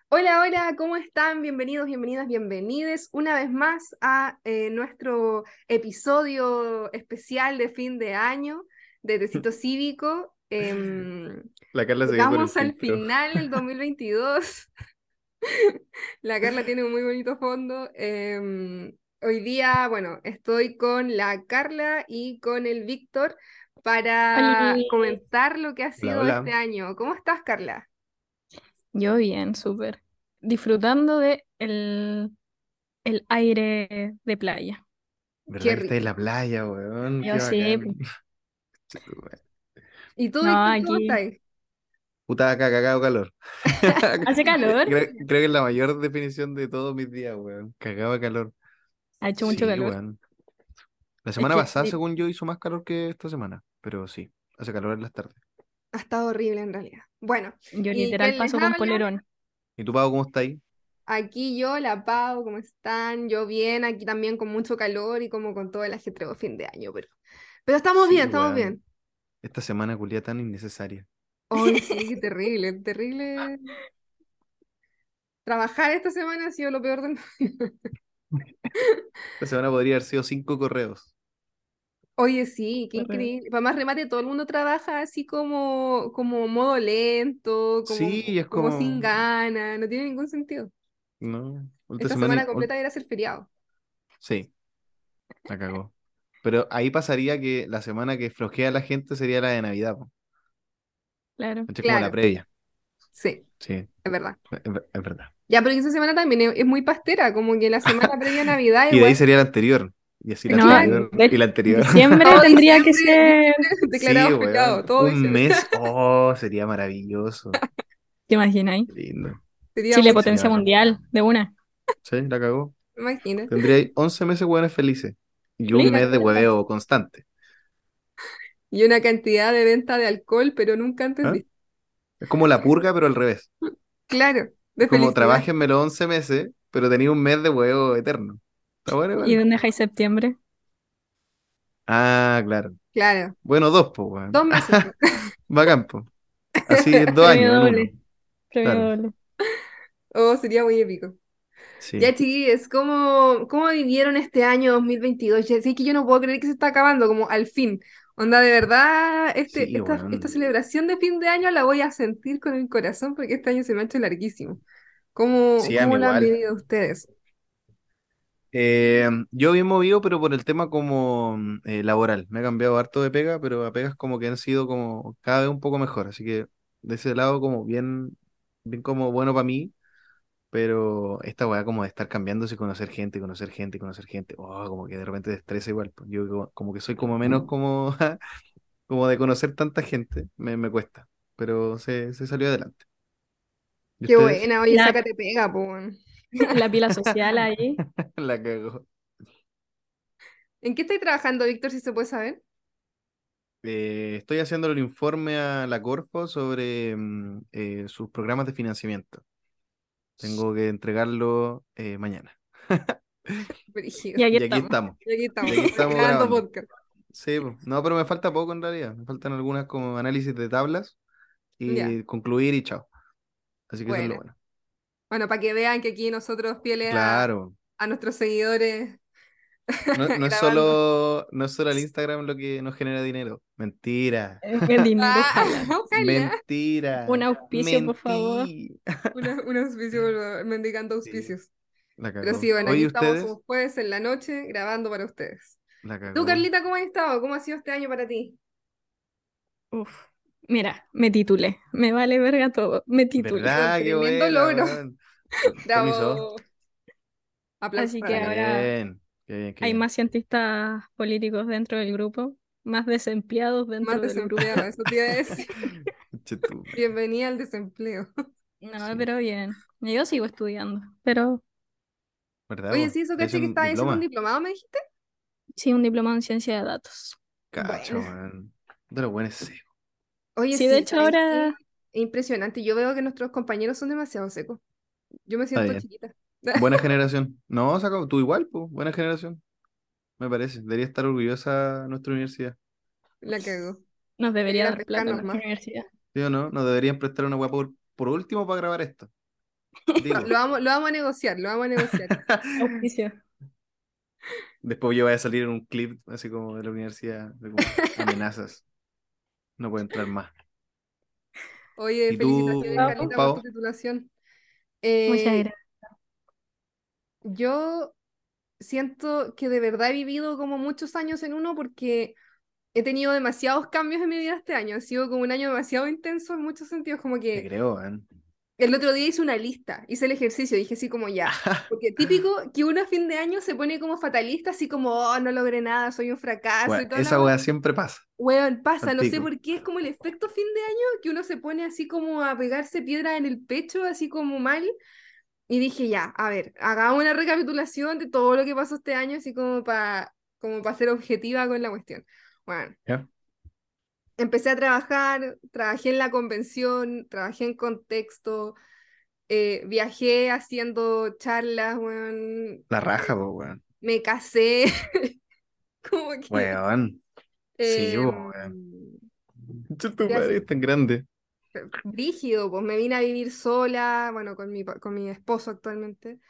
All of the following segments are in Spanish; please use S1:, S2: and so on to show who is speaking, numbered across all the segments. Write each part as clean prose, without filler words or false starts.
S1: Hola, hola, ¿cómo están? Bienvenidos, bienvenidas, bienvenides una vez más a nuestro episodio especial de fin de año de Tecito Cívico.
S2: La Carla se quedó con el
S1: Llegamos al
S2: filtro.
S1: final del 2022. La Carla tiene un muy bonito fondo. Hoy día, bueno, estoy con la Carla y con el Víctor para
S3: Oli,
S1: comentar lo que ha
S2: Hola,
S1: sido este
S2: hola.
S1: año. ¿Cómo estás, Carla?
S3: yo bien, súper. Disfrutando de el aire de playa.
S1: Qué
S2: ¿Verdad que está en la
S1: rico.
S2: playa, weón?
S3: Yo
S2: Qué
S3: sí,
S2: bacán. Chetumare.
S1: ¿Y tú,
S3: no,
S1: Víctor, cómo
S3: aquí
S1: estás?
S2: Puta acá, cagado calor.
S3: hace calor,
S2: Creo que es la mayor definición de todos mis días, weón. Cagado de calor.
S3: ha hecho mucho
S2: Sí,
S3: calor.
S2: weón. La
S1: Es
S2: semana
S1: que
S2: pasada, según yo, hizo más calor que esta semana. Pero sí, hace calor en las tardes.
S1: ha estado horrible en realidad. Bueno,
S3: Yo
S1: ¿y
S3: literal
S1: quién les
S3: paso con
S1: habla?
S3: polerón.
S2: ¿Y tú, Pau, cómo estás ahí?
S1: Aquí yo, la Pau, ¿cómo están? Yo bien, aquí también con mucho calor y como con todo el ajetreo fin de año, pero estamos bien,
S2: Sí,
S1: estamos
S2: weón.
S1: bien.
S2: Esta semana culia tan innecesaria.
S1: Hoy sí, qué terrible, terrible. Trabajar esta semana ha sido lo peor del mundo.
S2: Esta semana podría haber sido 5 correos.
S1: Oye, sí, qué
S3: Horrible.
S1: increíble. Para más remate, todo el mundo trabaja así como modo lento,
S2: Sí, y es
S1: como sin
S2: como.
S1: ganas, no tiene ningún sentido.
S2: No. Esta
S1: Esta
S2: semana.
S1: semana completa era ser feriado.
S2: Sí. La cagó. Pero ahí pasaría que la semana que flojea la gente sería la de Navidad, po.
S3: Claro.
S2: Es como la
S1: Claro,
S2: previa.
S1: sí,
S2: Sí,
S1: es verdad.
S2: es verdad.
S1: Ya, pero esa semana también es muy pastera, como que la semana previa a Navidad
S2: Y de ahí
S1: igual.
S2: sería la anterior. Y así la
S3: No,
S1: Claro.
S2: anterior. Y
S3: de
S2: la anterior.
S3: diciembre
S1: Todo
S3: tendría que
S1: diciembre,
S3: ser,
S1: diciembre
S2: Sí,
S1: declarado feriado,
S2: weón.
S1: todo
S2: Un
S1: diciembre.
S2: mes. Oh, sería maravilloso.
S3: ¿te imagináis?
S2: Qué lindo.
S1: Sería
S3: Chile
S1: muy
S2: Sí, sería
S3: potencia
S2: bacán.
S3: mundial, de una.
S2: Sí, la cagó.
S1: imagina.
S2: Tendría ahí 11 meses buenos felices. Y un mes de
S3: Literal.
S2: hueveo constante.
S1: Y una cantidad de venta de alcohol, pero nunca antes
S2: ¿Ah?
S1: vista.
S2: Es como la purga, pero al revés.
S1: Claro,
S2: Es
S1: de
S2: como
S1: felicidad.
S2: trabájenme los 11 meses, pero tenía un mes de huevo eterno. Está bueno
S3: ¿Y
S2: igual.
S3: dónde dejáis septiembre?
S2: Ah, claro.
S1: Claro,
S2: Bueno, dos, pues, weón.
S1: 2 meses.
S2: Bacán, po. Así en dos
S3: Premio
S2: años, en uno.
S3: doble, premio
S2: Claro.
S3: doble.
S1: Oh, sería muy épico.
S2: Sí.
S1: Ya, chiquillos, ¿cómo vivieron este año 2022? Ya, sí, que yo no puedo creer que se está acabando, como al fin. Onda, de verdad,
S2: Sí,
S1: esta
S2: weón.
S1: celebración de fin de año la voy a sentir con el corazón porque este año se me ha hecho larguísimo. ¿Cómo,
S2: Sí, a mí
S1: cómo lo han
S2: igual.
S1: vivido ustedes?
S2: Yo bien movido, pero por el tema como laboral. Me he cambiado harto de pega, pero a pegas como que han sido como cada vez un poco mejor. Así que de ese lado como bien, bien como bueno para mí. Pero esta weá como de estar cambiándose y conocer gente, conocer gente, conocer gente. Oh, como que de repente te estresa igual, pues. Yo como que soy como menos como, como de conocer tanta gente. Me cuesta. Pero se salió adelante. ¿Y
S1: Qué
S2: ustedes?
S1: buena, oye,
S3: La,
S1: sácate pega, po. Weón.
S3: la pila social ahí.
S2: La cagó.
S1: ¿En qué estáis trabajando, Víctor, si se puede saber?
S2: Estoy haciendo el informe a la Corfo sobre sus programas de financiamiento. Tengo que entregarlo mañana.
S1: Brígido.
S3: Y aquí
S2: Y aquí
S3: estamos.
S2: estamos.
S1: Y aquí
S2: Y
S1: estamos,
S2: aquí estamos
S1: grabando
S2: grabando.
S1: podcast.
S2: Sí, po. No, pero me falta poco en realidad. Me faltan algunas como análisis de tablas
S1: Ya,
S2: y concluir y chao. Así que eso es lo
S1: bueno.
S2: bueno.
S1: Bueno, para que vean que aquí nosotros fieles
S2: Claro.
S1: a nuestros seguidores
S2: No,
S1: grabando.
S2: no es solo el Instagram lo que nos genera dinero. Mentira.
S3: El dinero,
S1: Ah,
S3: ojalá.
S1: ojalá.
S3: Un
S2: Mentira.
S3: auspicio, por favor.
S2: Mentira.
S1: Un auspicio, por favor, mendigando
S2: Sí,
S1: auspicios.
S2: la
S1: Pero sí,
S2: cagó.
S1: bueno, aquí
S2: Oye,
S1: estamos
S2: ustedes,
S1: un jueves en la noche grabando para ustedes.
S2: la
S1: ¿Tú,
S2: cagó.
S1: Carlita, cómo has estado? ¿Cómo ha sido este año para ti?
S3: Uf. Mira, me titulé. Me vale verga todo. Me titulé.
S1: Oh,
S2: ¿Verdad? Qué
S1: tremendo
S2: buena,
S1: logro.
S2: weón. Permiso.
S1: Bravo. Aplausos
S3: Así
S1: para
S3: que
S1: la Carlita.
S3: ahora
S2: Bien. Qué bien, qué
S3: hay
S2: bien.
S3: más cientistas políticos dentro del grupo, más desempleados
S1: Más
S3: dentro del grupo.
S1: desempleado, eso te iba a decir.
S2: Che, tu madre.
S1: Bienvenida al desempleo.
S3: No,
S2: Sí,
S3: pero bien. Yo sigo estudiando, pero
S2: ¿verdad,
S1: Oye,
S2: vos?
S1: sí, eso
S2: ¿Estáis
S1: caché que
S2: haciendo
S1: estaba haciendo un
S2: diploma?
S1: diplomado, ¿me dijiste?
S3: sí, un diplomado en ciencia de datos.
S2: Cacha,
S1: Bueno.
S2: weón. De los buenos secos.
S1: Oye,
S3: Sí, de
S1: sí,
S3: hecho
S1: ¿sabes qué?
S3: ahora,
S1: Impresionante. Yo veo que nuestros compañeros son demasiado secos. Yo me
S2: Está
S1: siento
S2: bien.
S1: chiquita.
S2: Buena generación. No, saca, tú igual, pues. Buena generación, me parece. Debería estar orgullosa nuestra universidad.
S1: La cago.
S3: nos debería
S1: Debería
S3: dar plata
S1: pescarnos
S3: nuestra
S1: más.
S3: universidad.
S2: ¿Sí o no? Nos deberían prestar una weá por último para grabar esto. Digo.
S1: Lo vamos a negociar, lo vamos a negociar.
S3: Auspicio.
S2: Después yo voy a salir en un clip así como de la universidad, de como amenazas. No puede entrar más.
S1: Oye,
S2: ¿Y
S1: felicitaciones,
S2: tú,
S3: Vamos.
S1: Carlita, por tu
S2: Pau?
S1: titulación.
S3: Muchas
S1: Eh,
S3: gracias.
S1: yo siento que de verdad he vivido como muchos años en uno porque he tenido demasiados cambios en mi vida este año. Ha sido como un año demasiado intenso en muchos sentidos, como
S2: Te
S1: que
S2: creo, man.
S1: el otro día hice una lista, hice el ejercicio, dije así como ya. Porque típico que uno a fin de año se pone como fatalista, así como, oh, no logré nada, soy un fracaso
S2: Bueno,
S1: y toda la
S2: esa
S1: wea.
S2: weá siempre pasa,
S1: Weón, pasa,
S2: al
S1: no sé
S2: pico.
S1: por qué, es como el efecto fin de año que uno se pone así como a pegarse piedra en el pecho, así como mal. Y dije, ya, a ver, hagamos una recapitulación de todo lo que pasó este año, así como para ser objetiva con la cuestión. Bueno,
S2: ¿Ya?
S1: empecé a trabajar, trabajé en la convención, trabajé en contexto, viajé haciendo charlas, weón,
S2: La raja, po, weón.
S1: me casé, como que...
S2: Weón. Sí, po,
S1: em,
S2: weón. Che, tu madre es tan grande.
S1: brígido, pues me vine a vivir sola, bueno, con mi esposo actualmente.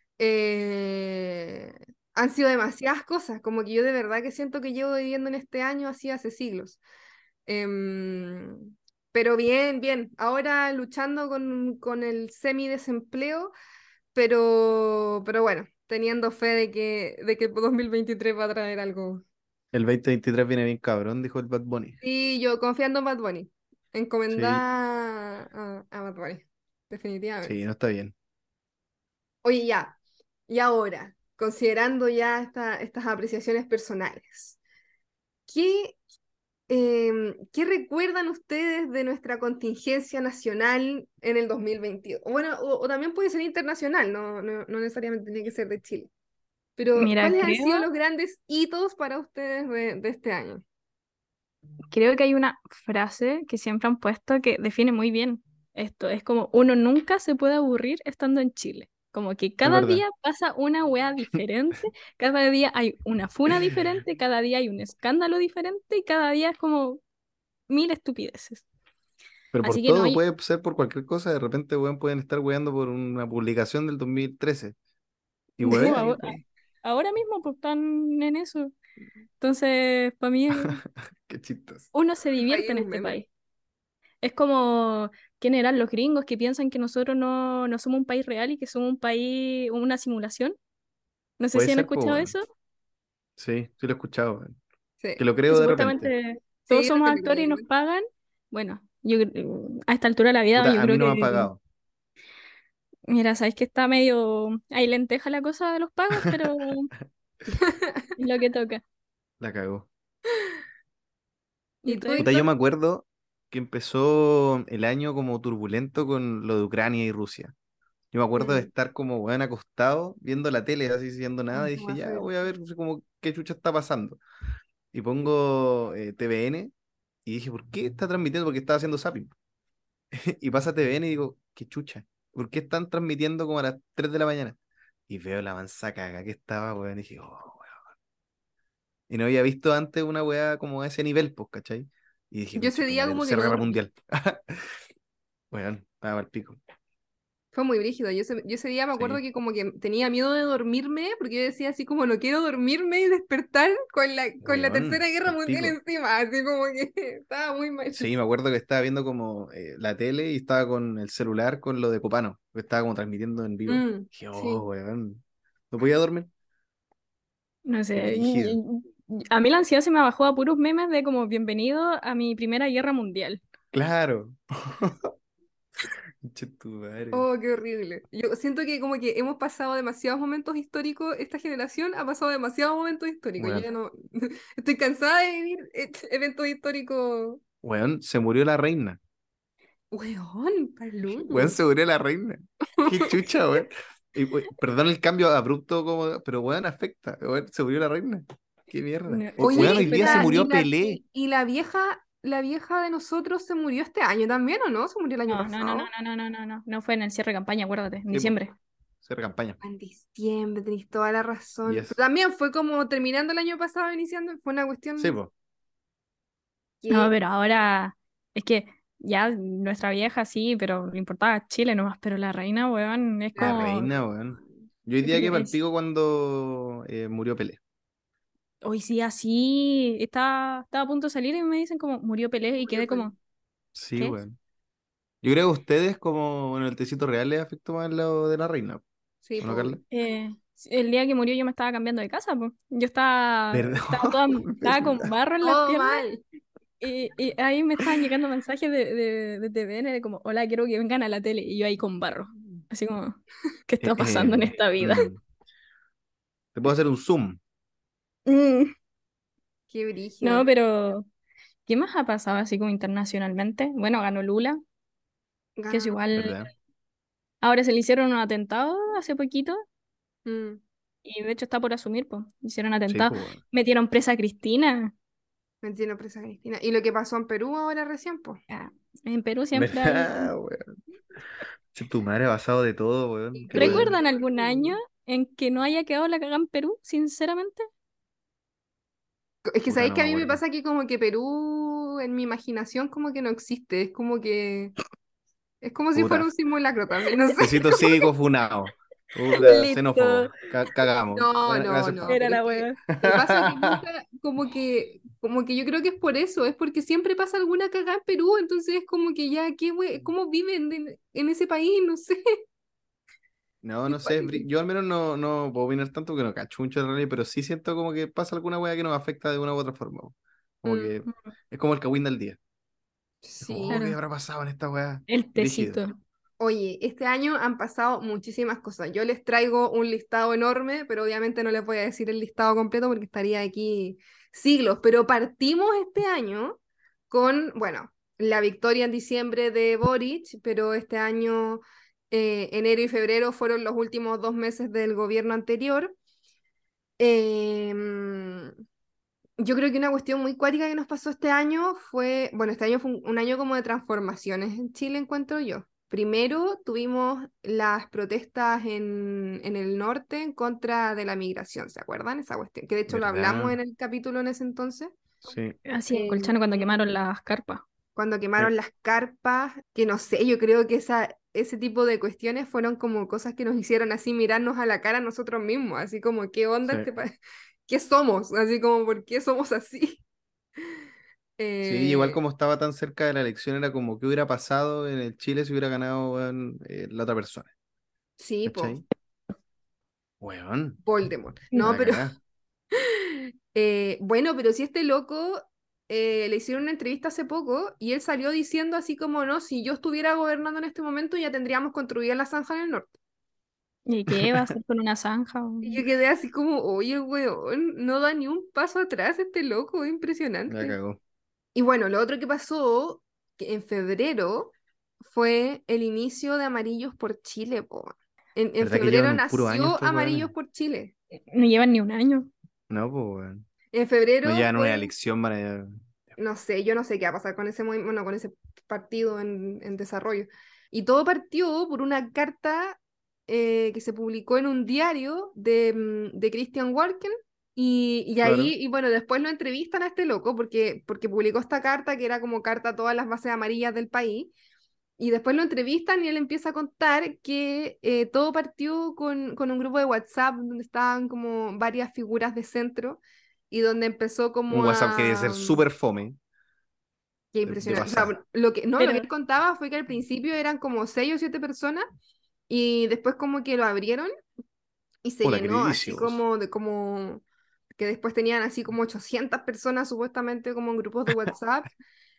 S1: Eh, Han sido demasiadas cosas, como que yo de verdad que siento que llevo viviendo en este año así hace siglos. Em, pero bien, bien, ahora luchando con el semidesempleo, pero bueno, teniendo fe de que el 2023 va a traer algo.
S2: El 2023 viene bien cabrón, dijo el Bad Bunny.
S1: Sí, yo confiando en Bad Bunny,
S2: Sí,
S1: encomendada a Bad Bunny,
S2: sí,
S1: definitivamente.
S2: no está bien.
S1: Oye, ya, y ahora, considerando ya estas apreciaciones personales, ¿qué, ¿qué recuerdan ustedes de nuestra contingencia nacional en el 2022? Bueno, o también puede ser internacional, no necesariamente tiene que ser de Chile. Pero,
S3: Mira,
S1: ¿cuáles han
S3: creo,
S1: sido los grandes hitos para ustedes de este año?
S3: creo que hay una frase que siempre han puesto que define muy bien esto. Es como uno nunca se puede aburrir estando en Chile. Como que
S2: Es
S3: cada
S2: verdad.
S3: día pasa una wea diferente, cada día hay una funa diferente, cada día hay un escándalo diferente y cada día es como mil estupideces.
S2: Pero por
S3: Así que no,
S2: todo puede ser por cualquier cosa. De repente, weón, pueden estar weando por una publicación del 2013. Y
S3: no,
S2: weón,
S3: ahora, ahora mismo pues están en eso. Entonces, para mí,
S2: qué chistos.
S3: uno se
S1: El país
S3: divierte
S1: es
S3: en
S1: un
S3: este
S1: meme.
S3: país. Es como, ¿quién eran los gringos que piensan que nosotros no somos un país real y que somos un país, una simulación? No sé
S2: Puede
S3: si han
S2: ser, pues,
S3: escuchado
S2: weón.
S3: eso,
S2: Sí, sí lo he escuchado, weón.
S1: Sí,
S2: Que lo
S3: que
S2: creo de repente.
S3: supuestamente todos
S1: sí,
S3: somos
S1: también lo creo
S3: actores
S1: de
S3: y nos
S1: repente.
S3: pagan. Bueno, a esta altura de la vida
S2: Puta,
S3: yo
S2: a mí
S3: creo
S2: no
S3: que,
S2: me han pagado.
S3: mira, sabéis que está medio, hay lenteja la cosa de los pagos, pero es lo que toca.
S2: La cagó.
S3: ¿Y
S1: ¿Y
S3: tú,
S1: tú,
S2: Puta, yo
S1: Víctor?
S2: me acuerdo que empezó el año como turbulento con lo de Ucrania y Rusia. Yo me acuerdo de
S1: Mm,
S2: estar como weón acostado viendo la tele, así haciendo nada,
S1: ay,
S2: y
S1: no
S2: dije,
S1: va a
S2: ya
S1: ser.
S2: voy a ver así como qué chucha está pasando. Y pongo TVN y dije, ¿por qué está transmitiendo? Porque estaba haciendo zapping. Y pasa TVN y digo, qué chucha. ¿Por qué están transmitiendo como a las 3 de la mañana? Y veo la mansa caga que estaba, weón. Y dije, oh, weón. Y no había visto antes una weá como a ese nivel, pues, ¿cachai? Y dije,
S1: Yo ese
S2: concha tu
S1: día
S2: madre,
S1: como que
S2: Tercera
S1: no
S2: Guerra
S1: dormí.
S2: Mundial. Weón, estaba al pico.
S1: Fue muy brígido. Yo ese día me acuerdo
S2: Sí,
S1: que como que tenía miedo de dormirme, porque yo decía así como no quiero dormirme y despertar con la Tercera
S2: weón,
S1: Guerra
S2: al
S1: Mundial
S2: pico.
S1: encima, así como que estaba muy mal.
S2: Sí, me acuerdo que estaba viendo como la tele y estaba con el celular con lo de Copano, que estaba como transmitiendo en vivo.
S1: Mm,
S2: Dije, oh,
S1: sí.
S2: weón. ¿No podía dormir?
S3: No
S2: Qué
S3: sé,
S2: brígido.
S3: a mí la ansiedad se me bajó a puros memes de como bienvenido a mi primera guerra mundial.
S2: Claro. Concha tu madre.
S1: Oh, qué horrible. Yo siento que como que hemos pasado demasiados momentos históricos, esta generación ha pasado demasiados momentos históricos. Yo
S2: Weón.
S1: ya no estoy cansada de vivir eventos históricos.
S2: Weón, se murió la reina.
S1: Weón,
S2: Weón,
S1: paluddo.
S2: se murió la reina. Qué chucha, weón. Y, perdón el cambio abrupto, como, pero weón, afecta. Weón, se murió la reina. Qué mierda.
S3: No,
S2: Weón,
S1: Oye,
S2: hoy
S3: sí,
S2: día se
S3: espera,
S2: murió Pelé.
S1: y la vieja de nosotros se murió este año también, ¿o no? ¿Se murió el año pasado?
S3: no fue en el cierre de campaña, acuérdate, en
S2: Sí, po.
S3: diciembre.
S2: Hacer campaña.
S1: En diciembre, tenéis toda la razón. Pero
S2: Yes.
S1: también fue como terminando el año pasado, iniciando, fue una
S2: Sí,
S1: cuestión
S2: po.
S3: No,
S1: que...
S3: pero ahora es que ya nuestra vieja sí, pero le importaba Chile nomás, pero la reina, weón, es
S2: La
S3: como,
S2: reina, weón. Yo hoy
S3: qué
S2: día que
S3: privilegio.
S2: palpico cuando murió Pelé.
S3: Hoy sí, así, estaba a punto de salir y me dicen como, murió Pelé y quedé como,
S2: Sí,
S3: ¿qué?
S2: weón. Yo creo que ustedes, como en el tecito real, les afectó más lo de la reina.
S1: Sí,
S2: ¿O no,
S1: po,
S2: Carla?
S1: obvio.
S3: El día que murió yo me estaba cambiando de casa, pues. Yo
S2: ¿Verdad?
S3: estaba con barro en las
S1: Todo
S3: piernas
S1: mal.
S3: y ahí me estaban llegando mensajes de TVN de como, hola, quiero que vengan a la tele. Y yo ahí con barro. Así como, ¿qué
S2: Eh,
S3: está
S2: eh,
S3: pasando en esta vida?
S2: mm, Te puedo hacer un zoom,
S3: Mm,
S1: Qué
S3: no,
S1: brígido.
S3: pero, ¿qué más ha pasado así como internacionalmente? Bueno, ganó Lula, que es
S1: Ganó.
S3: igual,
S2: ¿verdad?
S3: ahora se le hicieron un atentado hace poquito
S1: Mm,
S3: y de hecho está por asumir, pues. Hicieron
S2: Sí,
S3: atentado,
S2: pues, weón.
S3: metieron presa a Cristina.
S1: me entiendo, presa Cristina. ¿Y lo que pasó en Perú ahora recién, pues?
S3: Ah, en Perú siempre hay.
S2: ¿Verdad, weón? Si tu madre ha basado de todo, weón. Qué weón.
S3: ¿Recuerdan
S1: Increíble.
S3: algún año en que no haya quedado la cagada en Perú, sinceramente?
S1: Es que
S2: Puta,
S1: sabéis
S2: no
S1: que
S2: me
S1: a mí me
S2: acuerdo.
S1: pasa que como que Perú en mi imaginación como que no existe. Es como si fuera
S2: Puta.
S1: un simulacro también, no sé.
S2: Tecito cívico funado. Puta,
S3: Listo,
S2: xenófobo. Cagamos.
S1: No,
S2: Bueno,
S1: no,
S2: gracias
S1: no,
S2: por.
S3: era
S1: pero es
S3: la
S1: que
S3: hueá.
S1: me pasa que nunca, como que yo creo que es por eso, es porque siempre pasa alguna cagada en Perú, entonces es como que ya, ¿cómo viven en ese país? No sé,
S2: No,
S1: qué
S2: no sé.
S1: cuático.
S2: Yo al menos no puedo opinar tanto que no cacho mucho de realidad, pero sí siento como que pasa alguna wea que nos afecta de una u otra forma. Como
S1: Mm,
S2: que es como el cagüín del día. Es como, oh, ¿qué
S1: sí.
S3: Claro,
S2: habrá pasado en esta wea?
S3: el
S2: Brígido.
S3: tecito.
S1: Oye, este año han pasado muchísimas cosas. Yo les traigo un listado enorme, pero obviamente no les voy a decir el listado completo porque estaría aquí siglos. Pero partimos este año con, bueno, la victoria en diciembre de Boric, pero este año, enero y febrero fueron los últimos 2 meses del gobierno anterior. Em, yo creo que una cuestión muy cuática que nos pasó este año fue, bueno, este año fue un año como de transformaciones en Chile, encuentro yo. Primero tuvimos las protestas en el norte en contra de la migración, ¿se acuerdan? Esa cuestión, que de hecho lo hablamos
S2: ¿Verdad?
S1: en el capítulo en ese entonces.
S2: Sí.
S3: Así en
S1: Em,
S3: Colchano cuando quemaron las carpas.
S1: Cuando
S2: Sí.
S1: quemaron las carpas, que no sé, yo creo que ese tipo de cuestiones fueron como cosas que nos hicieron así mirarnos a la cara a nosotros mismos, así como, ¿qué onda
S2: Sí.
S1: este país? ¿Qué somos? Así como, ¿por qué somos así?
S2: Sí, igual
S1: Eh,
S2: como estaba tan cerca de la elección, era como que hubiera pasado en el Chile si hubiera ganado weón, la otra persona.
S1: sí, po,
S2: ¿Cachai? Weón,
S1: Voldemort.
S3: Mm.
S1: No,
S2: la
S1: pero
S2: cagá.
S1: bueno, pero si este loco le hicieron una entrevista hace poco y él salió diciendo así como, no, si yo estuviera gobernando en este momento ya tendríamos construida la zanja en el norte.
S3: ¿Y qué va a hacer con una zanja?
S1: Y yo quedé así como, oye, weón, no da ni un paso atrás este loco, es
S2: La
S1: impresionante.
S2: cagó.
S1: Y bueno, lo otro que pasó, que en febrero, fue el inicio de Amarillos por Chile, po. En
S2: ¿Verdad que llevan
S1: febrero
S2: un puro año
S1: nació
S2: estos
S1: Amarillos
S2: weones?
S1: por Chile.
S3: No llevan ni un año.
S2: No, pues weón.
S1: En
S2: No
S1: febrero
S2: llevan una
S1: fue,
S2: elección para.
S1: no sé, yo no sé qué va a pasar con ese movimiento, bueno, con ese partido en desarrollo. Y todo partió por una carta que se publicó en un diario de Christian Walken. Y ahí,
S2: Claro.
S1: y bueno, después lo entrevistan a este loco porque publicó esta carta que era como carta a todas las bases amarillas del país. Y después lo entrevistan y él empieza a contar que todo partió con un grupo de WhatsApp donde estaban como varias figuras de centro y donde empezó
S2: Un
S1: como
S2: WhatsApp que debe ser
S1: a...
S2: súper fome
S1: Qué
S2: de
S1: impresionante. O sea,
S2: pasada.
S1: lo que
S3: Pero,
S1: él contaba fue que al principio eran como 6 o 7 personas y después como que lo abrieron y se
S2: Hola,
S1: llenó así
S2: queridísimos.
S1: como de como que después tenían así como 800 personas supuestamente como en grupos de WhatsApp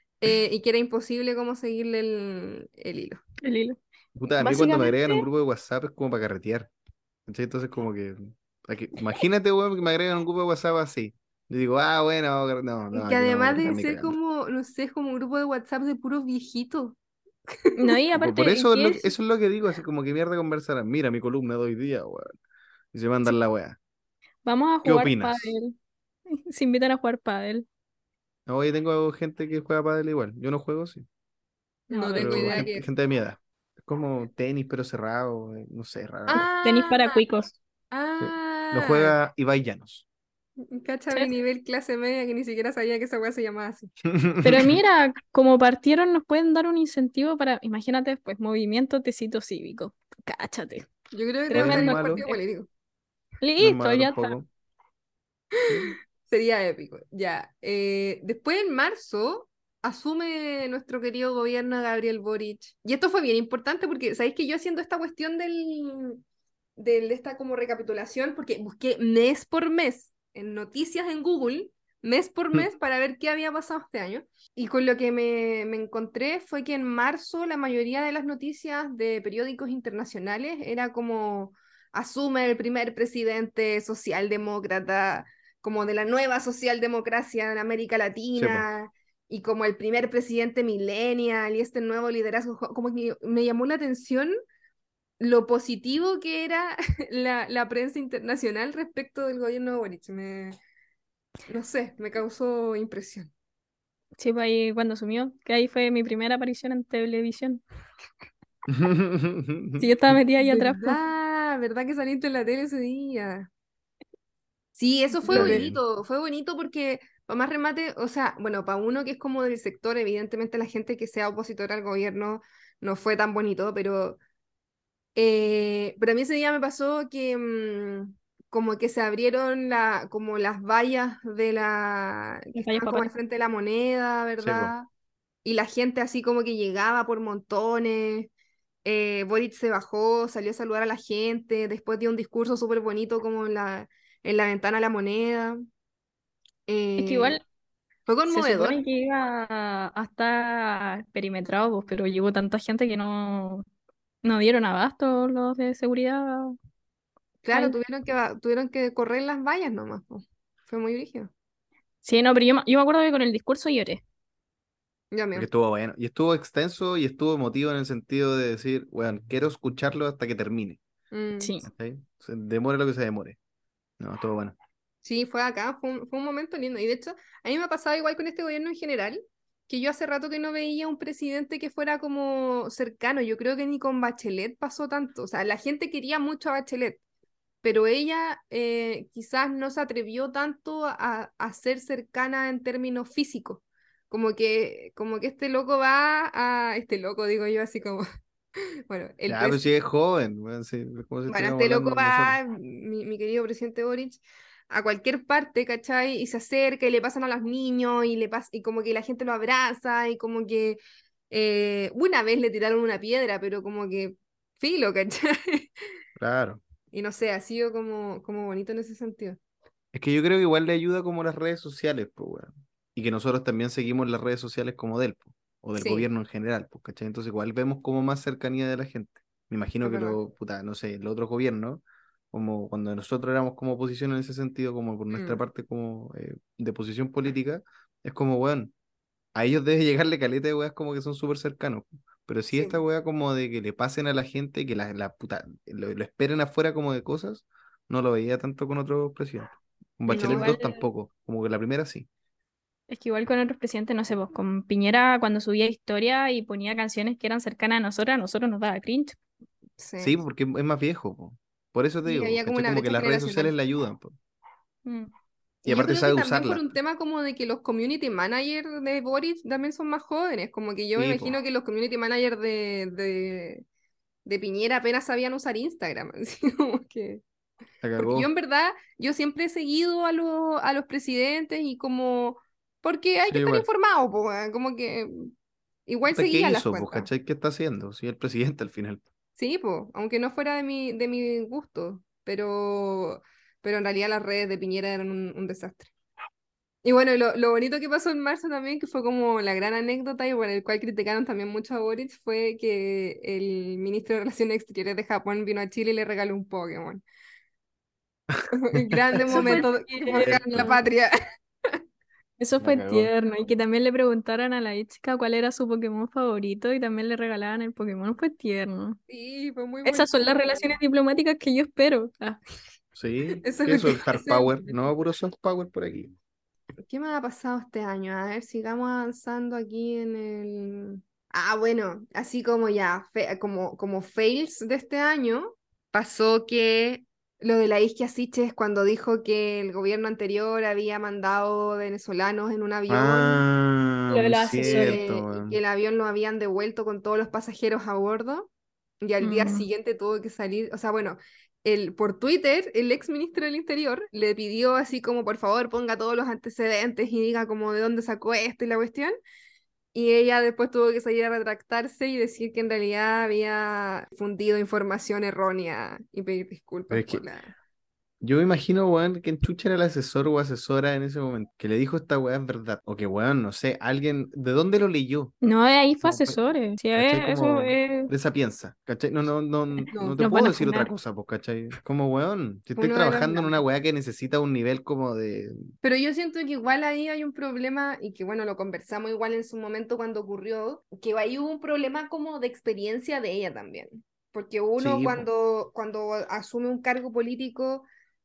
S1: y que era imposible como seguirle el hilo.
S3: el hilo.
S2: Puta, a mí cuando me agregan a un
S3: Básicamente,
S2: grupo de WhatsApp es como para carretear. ¿Cachai? Entonces como que. Imagínate, weón, que me agregan a un grupo de WhatsApp así. Yo digo, ah, bueno, no,
S1: Y
S2: no,
S1: que
S2: aquí no vamos a
S1: además
S2: carretear
S1: debe
S2: ni
S1: ser
S2: cagando.
S1: como, no sé, como un grupo de WhatsApp de puros viejitos.
S3: no, y
S2: Por
S3: aparte,
S2: eso
S3: ¿qué es?
S2: eso es lo que digo, así como que mierda conversarán. Mira mi columna de hoy día, weón. Y se mandan
S3: Sí,
S2: la weá.
S3: vamos a
S2: ¿Qué
S3: jugar
S2: opinas?
S3: pádel. Se invitan a jugar pádel.
S2: No, yo tengo gente que juega pádel igual. Yo no juego, sí.
S3: No,
S1: No tengo
S2: Pero
S1: idea
S3: igual.
S1: qué es.
S2: gente de mi edad. Es como tenis, pero cerrado. No sé, rara la weá.
S3: Tenis
S1: Ah,
S3: para cuicos.
S2: Sí. Lo
S1: ah,
S2: juega Ibai Llanos.
S1: Cacha
S3: Sí.
S1: mi nivel clase media que ni siquiera sabía que esa weá se llamaba así.
S3: Pero mira, como partieron, nos pueden dar un incentivo para, imagínate, pues, movimiento tecito cívico. Cáchate.
S1: Yo creo que puede
S2: Igual no es
S1: ser un
S3: Tremendo.
S2: malo,
S1: partido político.
S2: no es
S3: Listo,
S2: malo
S3: ya está.
S2: tampoco. Sí.
S1: Sería épico. Ya. Después en marzo asume nuestro querido gobierno Gabriel Boric. Y esto fue bien importante porque, ¿sabéis que yo haciendo esta cuestión de esta como recapitulación, porque busqué mes por mes en noticias en Google, mes por mes, para ver qué había pasado este año? Y con lo que me encontré fue que en marzo la mayoría de las noticias de periódicos internacionales era como asume el primer presidente socialdemócrata como de la nueva socialdemocracia en América
S2: Sí, po.
S1: Latina, y como el primer presidente millennial y este nuevo liderazgo, como que me llamó la atención lo positivo que era la prensa internacional respecto del gobierno de Boric. No sé, me causó impresión.
S3: Sí, pues ahí cuando asumió, que ahí fue mi primera aparición en televisión. Sí, yo estaba metida ahí atrás, pues.
S1: ¿Verdad? ¿Verdad que saliste en la tele ese día? Sí, eso
S2: Está bien.
S1: fue bonito porque, para más remate, o sea, bueno, para uno que es como del sector, evidentemente la gente que sea opositora al gobierno no fue tan bonito, pero a mí ese día me pasó que como que se abrieron como las vallas que
S3: Las calles
S1: estaban como al
S3: papales.
S1: frente de la moneda,
S2: Sí, po.
S1: ¿verdad? Y la gente así como que llegaba por montones. Boric se bajó, salió a saludar a la gente, después dio un discurso súper bonito como en la ventana de la moneda.
S3: Es que
S1: Eh,
S3: igual
S1: fue
S3: se
S1: conmovedor.
S3: supone que iba a estar perimetrado, pues, pero llegó tanta gente que no dieron abasto los de seguridad
S1: Claro,
S3: ahí.
S1: tuvieron que correr las vallas nomás, po. Fue muy rígido.
S3: Sí, no, pero yo me acuerdo que con el discurso lloré.
S1: Ya
S2: Porque
S1: mío.
S2: estuvo bueno. Y estuvo extenso y estuvo emotivo en el sentido de decir, bueno, quiero escucharlo hasta que termine.
S3: Sí.
S2: ¿Cachai? Se demore lo que se demore. No, estuvo bueno.
S1: Sí, fue acá, fue un momento lindo. Y de hecho, a mí me ha pasado igual con este gobierno en general, que yo hace rato que no veía un presidente que fuera como cercano. Yo creo que ni con Bachelet pasó tanto. O sea, la gente quería mucho a Bachelet, pero ella quizás no se atrevió tanto a ser cercana en términos físicos. Como que este loco este loco digo yo así como, bueno,
S2: Ya, pero si es joven, bueno, sí, es como si
S1: bueno,
S2: estuviéramos
S1: este loco
S2: hablando nosotros.
S1: va, mi querido presidente Boric, a cualquier parte, ¿cachai? Y se acerca y le pasan a los niños y como que la gente lo abraza y como que una vez le tiraron una piedra, pero como que filo, ¿cachai?
S2: Claro.
S1: Y no sé, ha sido como bonito en ese sentido.
S2: Es que yo creo que igual le ayuda como las redes sociales, pues, weón. Y que nosotros también seguimos las redes sociales como de él, po, o del
S1: Sí,
S2: gobierno en general, pues, ¿cachai? Entonces igual vemos como más cercanía de la gente. Me imagino
S1: es
S2: que
S1: verdad.
S2: puta, no sé, los otros gobiernos, como cuando nosotros éramos como oposición en ese sentido, como por nuestra
S1: Mm,
S2: parte como de posición política, es como, weón, a ellos debe llegarle caleta de weas como que son súper cercanos. Pero si esta
S1: sí.
S2: wea como de que le pasen a la gente, que puta, lo esperen afuera como de cosas, no lo veía tanto con otros presidentes. Con
S1: No,
S2: Bachelet
S3: Igual,
S2: 2 tampoco, como que la primera sí.
S3: es que igual con otros presidentes, no sé, pues con Piñera cuando subía historia y ponía canciones que eran cercanas a nosotros nos daba cringe.
S2: Sí,
S1: sí.
S2: porque es más viejo, po. Por eso te
S1: Sí,
S2: digo,
S1: había como
S2: ¿cachai?
S1: una
S2: Como que
S1: brecha
S2: las redes sociales
S1: generacional.
S2: le ayudan, po.
S3: Mm.
S2: Y
S1: Y yo
S2: aparte
S1: creo que
S2: sabe
S1: también por
S2: usarlas,
S1: un
S2: po.
S1: tema como de que los community managers de Boris también son más jóvenes, como que yo me
S2: Sí, po.
S1: imagino que los community managers de Piñera apenas sabían usar Instagram, así como que...
S2: La
S1: Porque yo
S2: cagó.
S1: en verdad, yo siempre he seguido a los presidentes y como... Porque hay
S2: Sí,
S1: que estar
S2: igual.
S1: informado, po, weón, como que igual
S2: Puta, ¿qué
S1: seguía las
S2: hizo, pues,
S1: cuentas.
S2: cachai? ¿Qué está haciendo? Sí, el presidente al final.
S1: Sí, pues, aunque no fuera de mi gusto, pero en realidad las redes de Piñera eran un desastre. Y bueno, lo bonito que pasó en marzo también, que fue como la gran anécdota y por el cual criticaron también mucho a Boric, fue que el ministro de Relaciones Exteriores de Japón vino a Chile y le regaló un Pokémon. Un grande
S3: Eso fue
S1: momento que forjaron la
S3: tierno.
S1: patria.
S3: Eso
S2: La
S3: fue
S2: cagó.
S3: tierno. Y que también le preguntaran a la chica cuál era su Pokémon favorito y también le regalaban el Pokémon. Fue tierno.
S1: Sí, fue muy
S3: Esas son las
S1: bonito.
S3: relaciones diplomáticas que yo espero. Ah,
S2: Sí,
S1: Eso es
S2: ¿qué
S1: lo
S2: es eso?
S1: que
S2: El hard
S1: ese es el
S2: power.
S1: momento.
S2: No, puro soft power por aquí.
S1: ¿Qué me ha pasado este año? A ver, sigamos avanzando aquí en el... Ah, bueno, así como ya, como fails de este año, pasó que Lo de la Isquia Siches cuando dijo que el gobierno anterior había mandado venezolanos en un avión
S2: Ah,
S3: Lo de
S2: muy
S3: los
S2: cierto,
S3: asesores.
S1: y que
S2: weón.
S1: el avión lo habían devuelto con todos los pasajeros a bordo y al día
S3: Mm.
S1: siguiente tuvo que salir, o sea, bueno, por Twitter el ex ministro del Interior le pidió así como por favor ponga todos los antecedentes y diga como de dónde sacó esto y la cuestión. Y ella después tuvo que salir a retractarse y decir que en realidad había fundido información errónea y pedir
S2: Pero
S1: disculpas
S2: es
S1: por
S2: que
S1: la...
S2: yo me imagino, weón, que en chucha era el asesor o asesora en ese momento, que le dijo esta weá en verdad. O que, weón, no sé, alguien, ¿de dónde lo leyó?
S3: No, ahí fue
S2: Como,
S3: asesores. Sí,
S2: ¿cachai?
S3: eso
S2: Como
S3: es.
S2: de esa piensa, ¿cachai? No
S1: No,
S2: te
S3: Nos
S2: puedo
S3: van a
S2: decir otra
S3: funar.
S2: cosa, pues, ¿cachai? Como, weón, si
S1: fue
S2: estoy
S1: uno de los
S2: trabajando en una
S1: blandos.
S2: weá que necesita un nivel como de...
S1: Pero yo siento que igual ahí hay un problema y que bueno, lo conversamos igual en su momento cuando ocurrió, que ahí hubo un problema como de experiencia de ella también. Porque uno
S2: Sí, pues.
S1: cuando asume un cargo político,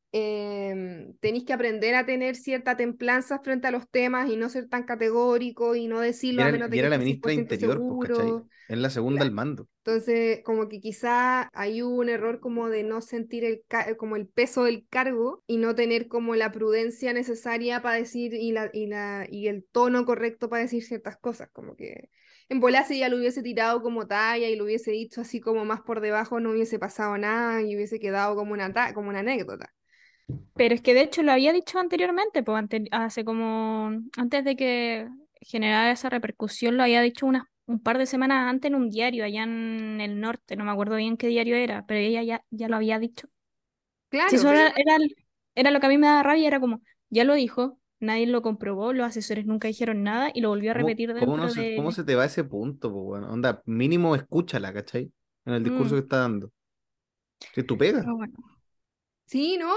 S1: tenéis que aprender a tener cierta templanza frente a los temas y no ser tan categórico y no decirlo a menos
S2: Y
S1: de que
S2: era la
S1: estés
S2: ministra de
S1: 100%
S2: Interior, pues, ¿cachai?
S1: seguro.
S2: Es la segunda al mando.
S1: Entonces, como que quizá hay un error como de no sentir como el peso del cargo y no tener como la prudencia necesaria para decir y el tono correcto para decir ciertas cosas, como que en bola si ya lo hubiese tirado como talla y lo hubiese dicho así como más por debajo no hubiese pasado nada y hubiese quedado como como una anécdota.
S3: Pero es que de hecho lo había dicho anteriormente, pues hace como. Antes de que generara esa repercusión, lo había dicho un par de semanas antes en un diario allá en el norte. No me acuerdo bien qué diario era, pero ella ya lo había dicho. Si
S1: Claro,
S3: eso
S1: pero
S3: era lo que a mí me da rabia, era como, ya lo dijo, nadie lo comprobó, los asesores nunca dijeron nada y lo volvió a repetir
S2: No
S3: dentro
S2: se, cómo
S3: de.
S2: se te va ese punto, pues, weón? Onda, mínimo escúchala, ¿cachai? En el discurso
S3: Mm,
S2: que está dando. Si tú pegas.
S3: pero bueno.
S1: sí, ¿no?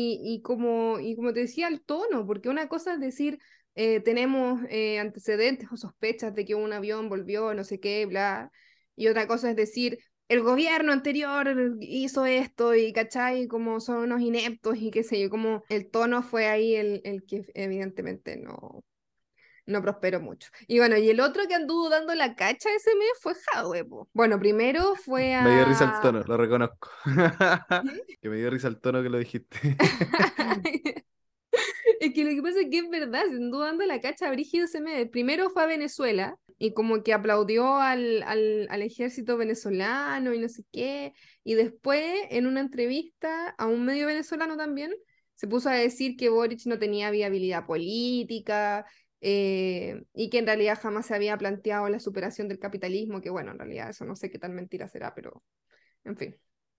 S1: Y como te decía, el tono, porque una cosa es decir, tenemos antecedentes o sospechas de que un avión volvió, no sé qué, bla, y otra cosa es decir, el gobierno anterior hizo esto y, ¿cachai? Como son unos ineptos y qué sé yo, como el tono fue ahí el que evidentemente no prosperó mucho. Y bueno, y el otro que anduvo dando la cacha ese mes fue Jadwe, po. Bueno, primero fue
S2: Me dio risa el
S1: a...
S2: tono, lo reconozco. Que me dio risa el tono que lo dijiste.
S1: Es que lo que pasa es que es verdad, sin duda dando la cacha a Brígido Semedo. Primero fue a Venezuela y como que aplaudió al ejército venezolano y no sé qué. Y después, en una entrevista a un medio venezolano también, se puso a decir que Boric no tenía viabilidad política y que en realidad jamás se había planteado la superación del capitalismo, que bueno, en realidad eso no sé qué tan mentira será, pero en fin.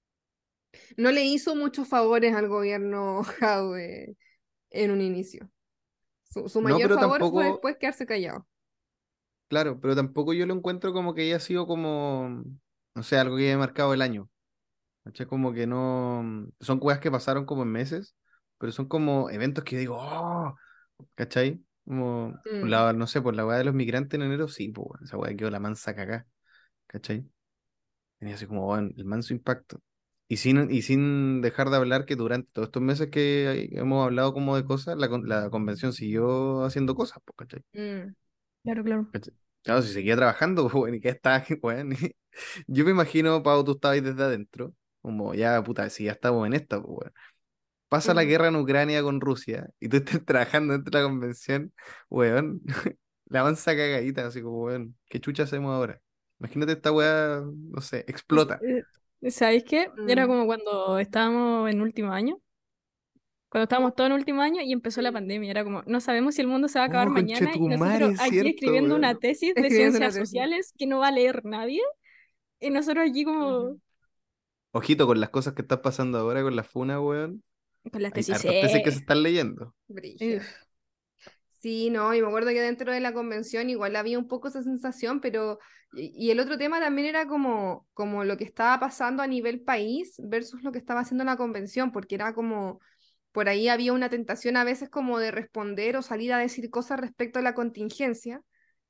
S1: No le hizo muchos favores al gobierno Jadwe en un inicio. Su
S2: No,
S1: mayor
S2: pero
S1: favor fue
S2: tampoco,
S1: después quedarse callado.
S2: claro, pero tampoco yo lo encuentro como que haya sido como, no sé, algo que haya marcado el año. ¿Cachai? Como que no, son cosas que pasaron como en meses, pero son como eventos que yo digo, oh, ¿cachai? Como,
S1: Mm.
S2: no sé, por la weá de los migrantes en enero, sí, pues, weón, esa weá quedó la mansa cagá, ¿cachai? Tenía así como, bueno, el manso impacto. Y sin dejar de hablar que durante todos estos meses que hemos hablado como de cosas, la convención siguió haciendo cosas, pues, ¿cachai?
S1: Mm.
S3: Claro, claro.
S2: ¿Cachai? Claro, si seguía trabajando, pues, bueno, y que está, bueno, yo me imagino, Pau, tú estabas ahí desde adentro, como, ya, puta, si ya estamos en esta, pues, bueno. Pasa la
S1: Mm.
S2: guerra en Ucrania con Rusia, y tú estás trabajando dentro de la convención, weón, la mansa cagadita, así como, weón, ¿qué chucha hacemos ahora? Imagínate esta weá, no sé, explota.
S3: ¿Sabéis qué? Era
S1: Mm.
S3: como cuando estábamos en último año. Cuando estábamos todos en último año y empezó la pandemia, era como, no sabemos si el mundo se va a acabar
S2: Oh,
S3: mañana y nosotros
S2: conchetumare, es
S3: aquí
S2: cierto,
S3: escribiendo una
S2: weón.
S3: tesis de
S1: Escribiendo una
S3: ciencias
S1: tesis.
S3: sociales que no va a leer nadie y nosotros aquí como
S1: Ujú.
S2: Ojito con las cosas que están pasando ahora con la FUNA, weón.
S3: con las
S2: Hay
S3: tesis.
S2: hartas tesis que se están leyendo.
S1: Brígido.
S3: Uf.
S1: Sí, no, y me acuerdo que dentro de la convención igual había un poco esa sensación, pero y el otro tema también era como lo que estaba pasando a nivel país versus lo que estaba haciendo la convención, porque era como, por ahí había una tentación a veces como de responder o salir a decir cosas respecto a la contingencia,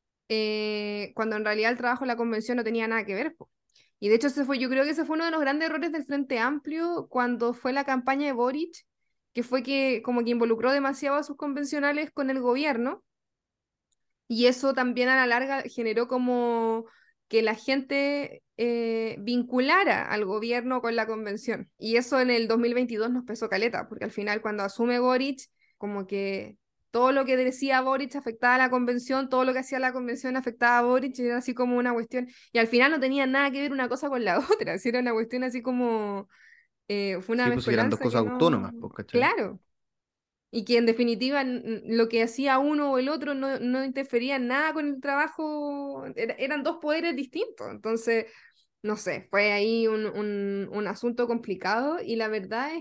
S1: cuando en realidad el trabajo de la convención no tenía nada que ver, po. Y de hecho yo creo que ese fue uno de los grandes errores del Frente Amplio cuando fue la campaña de Boric, que fue que como que involucró demasiado a sus convencionales con el gobierno, y eso también a la larga generó como que la gente vinculara al gobierno con la convención. Y eso en el 2022 nos pesó caleta, porque al final cuando asume Boric, como que todo lo que decía Boric afectaba a la convención, todo lo que hacía la convención afectaba a Boric, y era así como una cuestión, y al final no tenía nada que ver una cosa con la otra, así era una cuestión así como, fue una
S2: Sí, pues eran dos
S1: mezcolanza que
S2: cosas
S1: no,
S2: autónomas, pues, ¿cachai?
S1: claro, y que en definitiva lo que hacía uno o el otro no interfería en nada con el trabajo, eran dos poderes distintos, entonces, no sé, fue ahí un asunto complicado y la verdad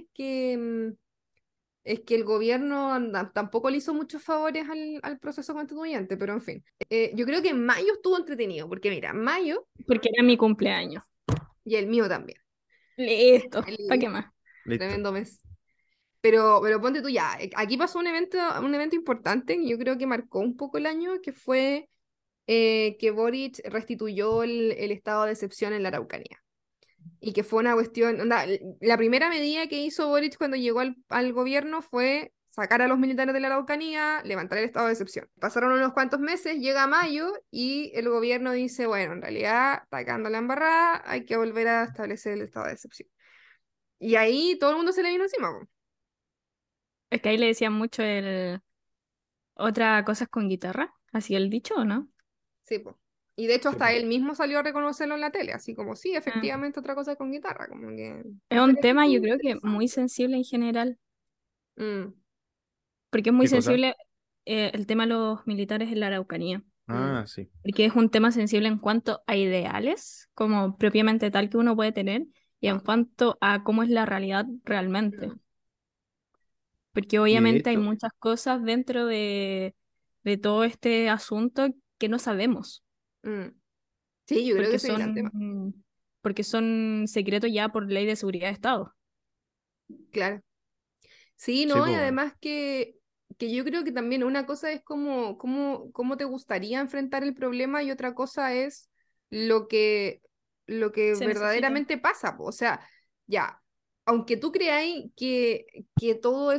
S1: es que el gobierno tampoco le hizo muchos favores al proceso constituyente, pero en fin. Yo creo que mayo estuvo entretenido, porque mira, mayo
S3: Porque era mi cumpleaños.
S1: y el mío también.
S3: Listo, ¿para qué
S1: El
S3: más?
S2: Listo.
S1: tremendo mes. Pero ponte tú ya, aquí pasó un evento importante que yo creo que marcó un poco el año, que fue que Boric restituyó el estado de excepción en la Araucanía. Y que fue una cuestión, onda, la primera medida que hizo Boric cuando llegó al gobierno fue sacar a los militares de la Araucanía, levantar el estado de excepción. Pasaron unos cuantos meses, llega mayo y el gobierno dice, bueno, en realidad está quedando la embarrada, hay que volver a establecer el estado de excepción. Y ahí todo el mundo se le vino encima, po.
S3: Es que ahí le decían mucho el otra cosas con guitarra, así el dicho, ¿o no?
S1: Sí, po. Y de hecho
S2: Sí,
S1: hasta
S2: pues.
S1: él mismo salió a reconocerlo en la tele, así como, sí,
S3: Ah,
S1: efectivamente otra cosa con guitarra, como que
S3: es
S1: me
S3: un
S1: pareció
S3: tema yo
S1: como
S3: creo que muy
S1: interesante.
S3: sensible en general,
S1: Mm,
S3: porque es muy
S2: ¿Qué cosa?
S3: sensible el tema de los militares en la Araucanía,
S1: mm,
S2: Ah, sí.
S3: porque es un tema sensible en cuanto a ideales, como propiamente tal que uno puede tener, y en
S1: ah,
S3: cuanto a cómo es la realidad realmente,
S1: mm,
S3: porque
S2: Y de
S3: obviamente hay
S2: hecho,
S3: muchas cosas dentro de todo este asunto que no sabemos,
S1: mm. Sí, yo creo que
S3: porque
S1: ese es el gran tema.
S3: porque son secretos ya por ley de seguridad de Estado.
S1: Claro. Sí,
S2: sí,
S1: ¿no? Y
S2: pues, weón.
S1: además que yo creo que también una cosa es cómo te gustaría enfrentar el problema y otra cosa es lo que, lo que
S3: Se necesita.
S1: verdaderamente pasa, po. O sea, ya, aunque tú creáis que todo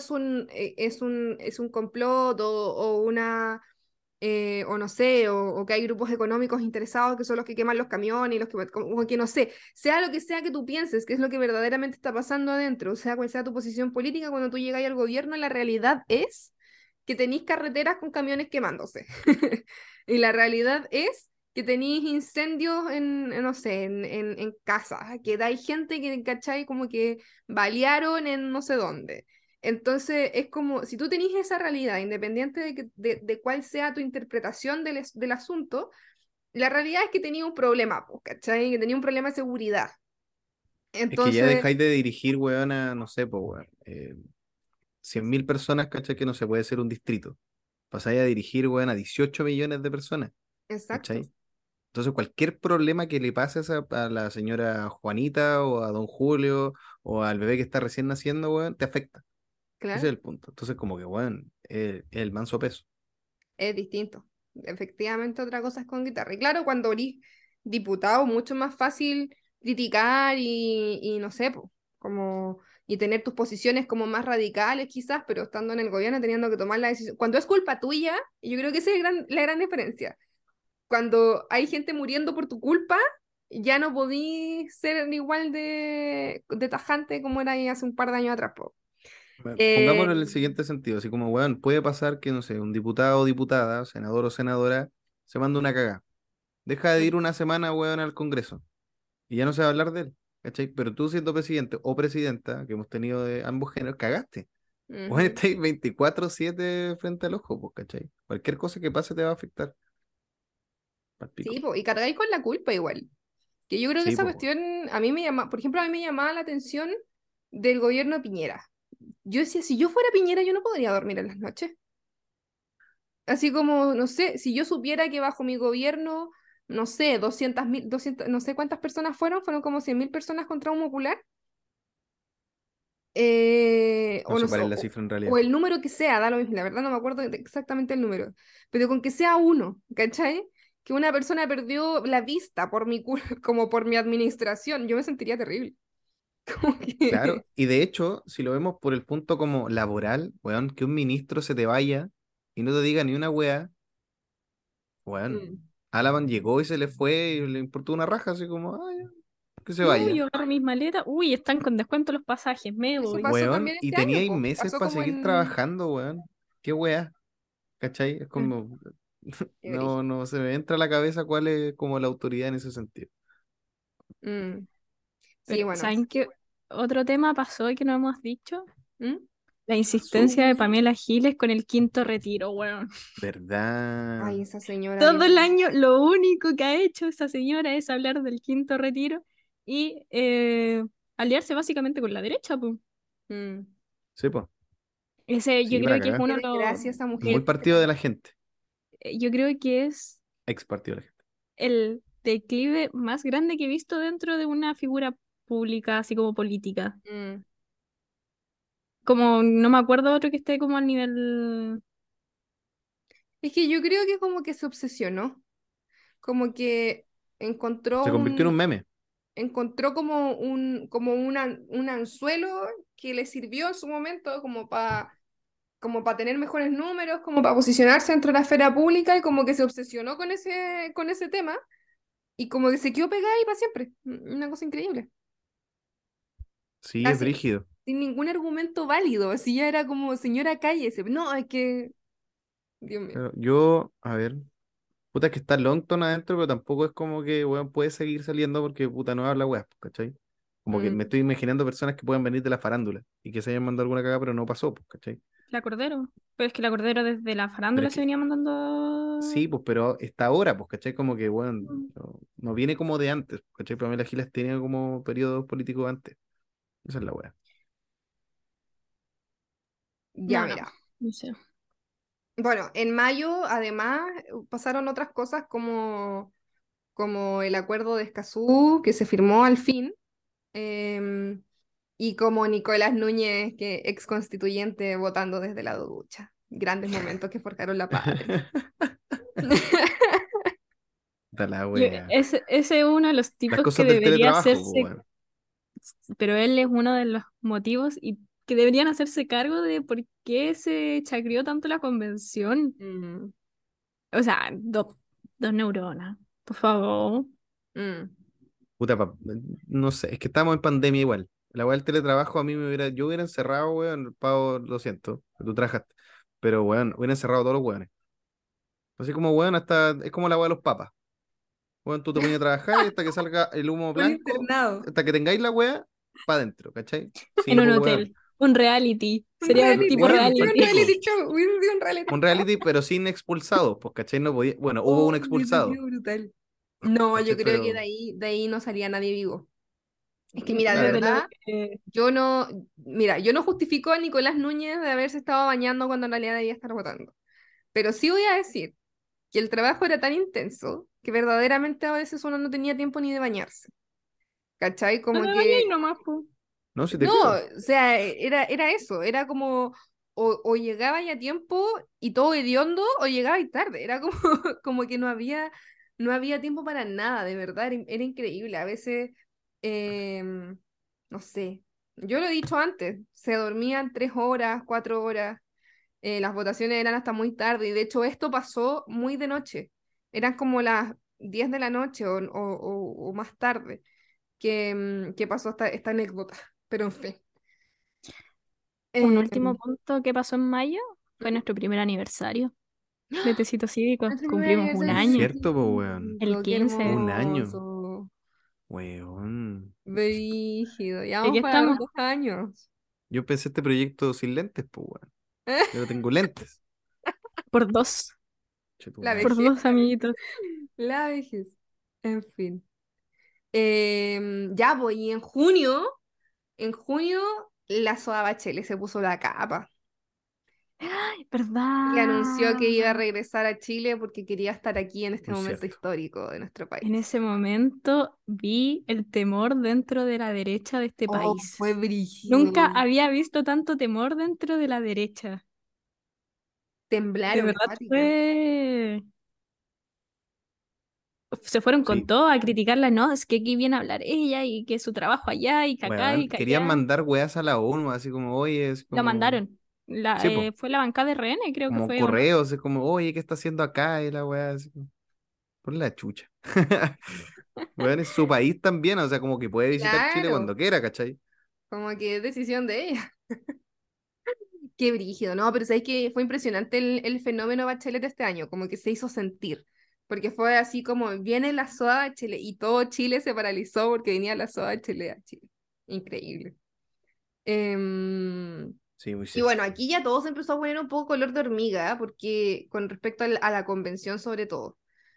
S1: es un complot o una o no sé, o que hay grupos económicos interesados que son los que queman los camiones y los que, como que no sé, sea lo que sea que tú pienses, que es lo que verdaderamente está pasando adentro, o sea, cual sea tu posición política, cuando tú llegas al gobierno, la realidad es que tenéis carreteras con camiones quemándose. Y la realidad es que tenéis incendios no sé, en casas, que hay gente que, ¿cachai? Como que balearon en no sé dónde. Entonces, es como, si tú tenés esa realidad, independiente de cuál sea tu interpretación del asunto, la realidad es que tenía un problema, pues, ¿cachai? Que tenía un problema de seguridad.
S2: Es que ya
S1: Entonces,
S2: dejáis de dirigir, weón, a, no sé, pues, weón, 100.000 personas, ¿cachai? Que no se puede ser un distrito. Pasáis a dirigir, weón, a 18 millones de personas,
S1: exacto,
S2: ¿cachai? Entonces, cualquier problema que le pase a, a la señora Juanita o a don Julio o al bebé que está recién naciendo, weón, te afecta. Ese
S1: claro,
S2: es el punto. Entonces, como que, weón, el manso peso.
S1: es distinto. Efectivamente, otra cosa es con guitarra. Y claro, cuando eres diputado, mucho más fácil criticar y no sé, po, como, y tener tus posiciones como más radicales quizás, pero estando en el gobierno teniendo que tomar la decisión. Cuando es culpa tuya, yo creo que esa es la gran diferencia. Cuando hay gente muriendo por tu culpa, ya no podí ser igual de tajante como era ahí hace un par de años atrás, po.
S2: Bueno, pongámoslo en
S1: Eh,
S2: el siguiente sentido, así como, weón, puede pasar que, no sé, un diputado o diputada, senador o senadora, se manda una cagada. Deja de ir una semana, weón, al Congreso y ya no se va a hablar de él, ¿cachai? Pero tú siendo presidente o presidenta, que hemos tenido de ambos géneros, cagaste. Weón,
S1: ujú.
S2: estáis 24/7 frente al ojo, pues, ¿cachai? Cualquier cosa que pase te va a afectar. Al
S1: Sí,
S2: pico.
S1: po, y cargáis con la culpa igual. Que yo creo que
S2: Sí,
S1: esa
S2: pues, weón.
S1: cuestión a mí me llama, por ejemplo, a mí me llamaba la atención del gobierno de Piñera. Yo decía, si yo fuera Piñera, yo no podría dormir en las noches. Así como, no sé, si yo supiera que bajo mi gobierno, no sé, 200.000, 200, no sé cuántas personas fueron como 100.000 personas con trauma ocular,
S2: No
S1: o no
S2: sé
S1: sé,
S2: cuál es la cifra en
S1: o
S2: realidad.
S1: el número que sea, da lo mismo, la verdad no me acuerdo exactamente el número, pero con que sea uno, ¿cachai? Que una persona perdió la vista por como por mi administración, yo me sentiría terrible. Como
S2: Claro,
S1: que...
S2: y de hecho, si lo vemos por el punto como laboral, weón, que un ministro se te vaya y no te diga ni una weá, weón,
S1: Mm.
S2: Alaban llegó y se le fue y le importó una raja, así como, ah, ya, que se
S3: No,
S2: vaya.
S3: yo agarro mis maletas. Uy, están con descuento los pasajes, me
S1: Eso
S3: voy.
S1: pasó
S2: Weón,
S1: también
S2: y
S1: este año,
S2: teníais
S1: pues.
S2: meses
S1: Pasó
S2: para
S1: como
S2: seguir
S1: en...
S2: trabajando, weón. Qué weá, ¿cachai? Es
S3: Mm,
S2: como,
S1: Qué brígido.
S2: no se me entra a la cabeza cuál es como la autoridad en ese sentido.
S1: Mm, sí,
S3: Pero,
S1: bueno.
S3: ¿saben qué otro tema pasó y que no hemos dicho?
S1: ¿Mm?
S3: La
S2: ¿Qué pasó,
S3: insistencia de
S2: weón?
S3: Pamela Giles con el quinto retiro, weón.
S2: ¿Verdad?
S1: Ay, esa señora,
S3: Todo
S1: Dios
S3: el
S1: mío.
S3: año lo único que ha hecho esa señora es hablar del quinto retiro y aliarse básicamente con la derecha, pues.
S1: Mm.
S2: Sí, pues.
S3: Ese yo
S2: Sí, para
S3: creo que es
S2: cagar.
S1: Qué
S3: uno de los...
S1: desgracia esa
S2: Muy
S1: mujer,
S2: partido de la
S1: literalmente.
S2: gente.
S3: Yo creo que es
S2: Ex partido de la gente.
S3: el declive más grande que he visto dentro de una figura pública, así como política.
S1: Mm.
S3: Como no me acuerdo otro que esté como al nivel...
S1: Es que yo creo que como que se obsesionó, como que
S2: Se convirtió en un meme.
S1: encontró como un anzuelo que le sirvió en su momento como para tener mejores números, como para posicionarse dentro de la esfera pública y como que se obsesionó con ese tema y como que se quedó pegada ahí para siempre. Una cosa increíble.
S2: Sí, es
S1: Así,
S2: brígido.
S1: sin ningún argumento válido, así ya era como, señora, cállese. No, es que, Dios mío.
S2: Pero yo, a ver, puta, es que está Longton adentro, pero tampoco es como que, weón, puede seguir saliendo porque, puta, no habla weá, pues, ¿cachai? Como que me
S1: Mm,
S2: estoy imaginando personas que puedan venir de la farándula y que se hayan mandado alguna cagada, pero no pasó, pues, ¿cachai?
S3: La Cordero. Pero es que la Cordero desde la
S2: Pero
S3: farándula
S2: es
S3: se
S2: que,
S3: venía mandando...
S2: sí, pues, pero está ahora, pues, ¿cachai? Como que, bueno, no viene como de antes, ¿cachai? Pamela Giles tenía como periodos políticos antes. Esa es la weá.
S1: ya,
S3: No, no,
S1: mira.
S3: no sé.
S1: Bueno, en mayo, además, pasaron otras cosas como el acuerdo de Escazú, que se firmó al fin, em, y como Nicolás Núñez, que ex constituyente, votando desde la ducha. Grandes momentos que forjaron la patria.
S2: Está la
S3: Yo,
S2: weá.
S3: ese es uno de los
S2: Las
S3: tipos que
S2: cosas del
S3: debería
S2: teletrabajo, pues,
S3: hacerse,
S2: weón.
S3: pero él es uno de los motivos y que deberían hacerse cargo de por qué se chacreó tanto la convención.
S1: Mm,
S3: O sea, dos neuronas, por favor.
S1: mm,
S2: Puta, no sé, es que estamos en pandemia igual. La weá del teletrabajo a mí yo hubiera encerrado, weón, Pavo, lo siento, que tú trabajaste. Pero, weón, hubiera encerrado a todos los weones. Así como, weón, hasta, es como la weá de los papas. Weón, tú te ponías a trabajar y hasta que salga el humo
S1: un
S2: blanco,
S1: internado.
S2: hasta que tengáis la weá, para adentro, ¿cachai?
S3: En
S2: Sí,
S3: un
S2: pues, weón.
S3: hotel, un reality,
S1: Un
S3: sería tipo
S1: reality,
S2: Weón,
S1: sí,
S2: pa'l
S1: un
S3: reality.
S2: pico.
S1: reality show, hubiese sido un reality
S2: Un
S1: show.
S2: reality, pero sin expulsados, pues, ¿cachai? No podía, bueno, hubo un
S1: Oh, hubiese
S2: expulsado,
S1: sido brutal. No, yo
S2: ¿cachai?
S1: creo que
S2: Pero,
S1: de ahí no salía nadie vivo. Es que mira, de
S3: Desde
S2: claro.
S3: lo,
S1: verdad,
S3: eh,
S1: yo no justifico a Nicolás Núñez de haberse estado bañando cuando en realidad debía estar votando. Pero sí voy a decir que el trabajo era tan intenso que verdaderamente a veces uno no tenía tiempo ni de bañarse. ¿Cachai?
S3: no
S1: Como
S3: te bañes
S1: que
S3: nomás, po.
S2: No, si te
S1: no,
S2: creo.
S1: o sea, era eso, era como o llegaba ya a tiempo y todo hediondo o llegaba y tarde, era como, como que no había tiempo para nada, de verdad, era increíble, a veces, no sé, yo lo he dicho antes, se dormían 3 horas, 4 horas, las votaciones eran hasta muy tarde y de hecho esto pasó muy de noche, eran como las 10 de la noche o más tarde que pasó esta anécdota, pero en fin.
S3: Un
S1: Eh,
S3: último punto que pasó en mayo fue
S1: ¿Mm?
S3: nuestro primer aniversario de Tecito Cívico.
S1: Nuestro primer
S3: Cumplimos un
S1: aniversario
S2: Es
S3: año,
S2: cierto, pues, weón.
S3: el
S1: chiquito, qué
S3: 15.
S2: Un año.
S1: hermoso.
S2: Weón.
S1: Brígido, ya
S3: ¿Y aquí
S1: vamos para los
S3: estamos?
S1: 2 años.
S2: Yo empecé este proyecto sin lentes, pues, weón. Yo no tengo lentes.
S3: Por dos,
S2: Che, tu
S1: La
S2: madre.
S3: por
S1: vejez,
S3: dos amiguitos.
S1: la vejez. En fin. Ya voy, en junio, la Soa Bachelet se puso la capa
S3: ¡Ay,
S1: y anunció
S3: verdad!
S1: que iba a regresar a Chile porque quería estar aquí en este
S2: Muy
S1: momento
S2: cierto.
S1: histórico de nuestro
S3: En
S1: país.
S3: ese momento vi el temor dentro de la derecha de este
S1: Oh,
S3: país.
S1: fue brígido.
S3: Nunca había visto tanto temor dentro de la derecha. De
S1: Temblaron,
S3: verdad
S1: acuático.
S3: fue... Se fueron con
S2: Sí.
S3: todo a criticarla, no, es que aquí viene a hablar ella y que su trabajo allá y que acá
S2: Weón,
S3: y que
S2: querían
S3: allá.
S2: mandar weas a la ONU, así como, oye, es
S3: Lo
S2: como.
S3: mandaron.
S2: Sí, pues.
S3: Fue la bancada de RN, creo que
S2: Como
S3: fue, ¿o no?
S2: correos, es como, oye, ¿qué está haciendo acá? Y la wea, así como, Por la chucha. Weón, es su país también, o sea, como que puede visitar Chile
S1: Claro,
S2: cuando quiera, ¿cachai?
S1: como que es decisión de ella. Qué brígido, ¿no? Pero sabes que fue impresionante el fenómeno Bachelet este año, como que se hizo sentir, porque fue así como viene la SOA a Chile y todo Chile se paralizó porque venía la SOA a Chile a Chile. Increíble. Em,
S2: Sí, muy
S1: y
S2: sí.
S1: bueno, aquí ya todo se empezó a poner un poco color de hormiga, porque con respecto a la convención sobre todo,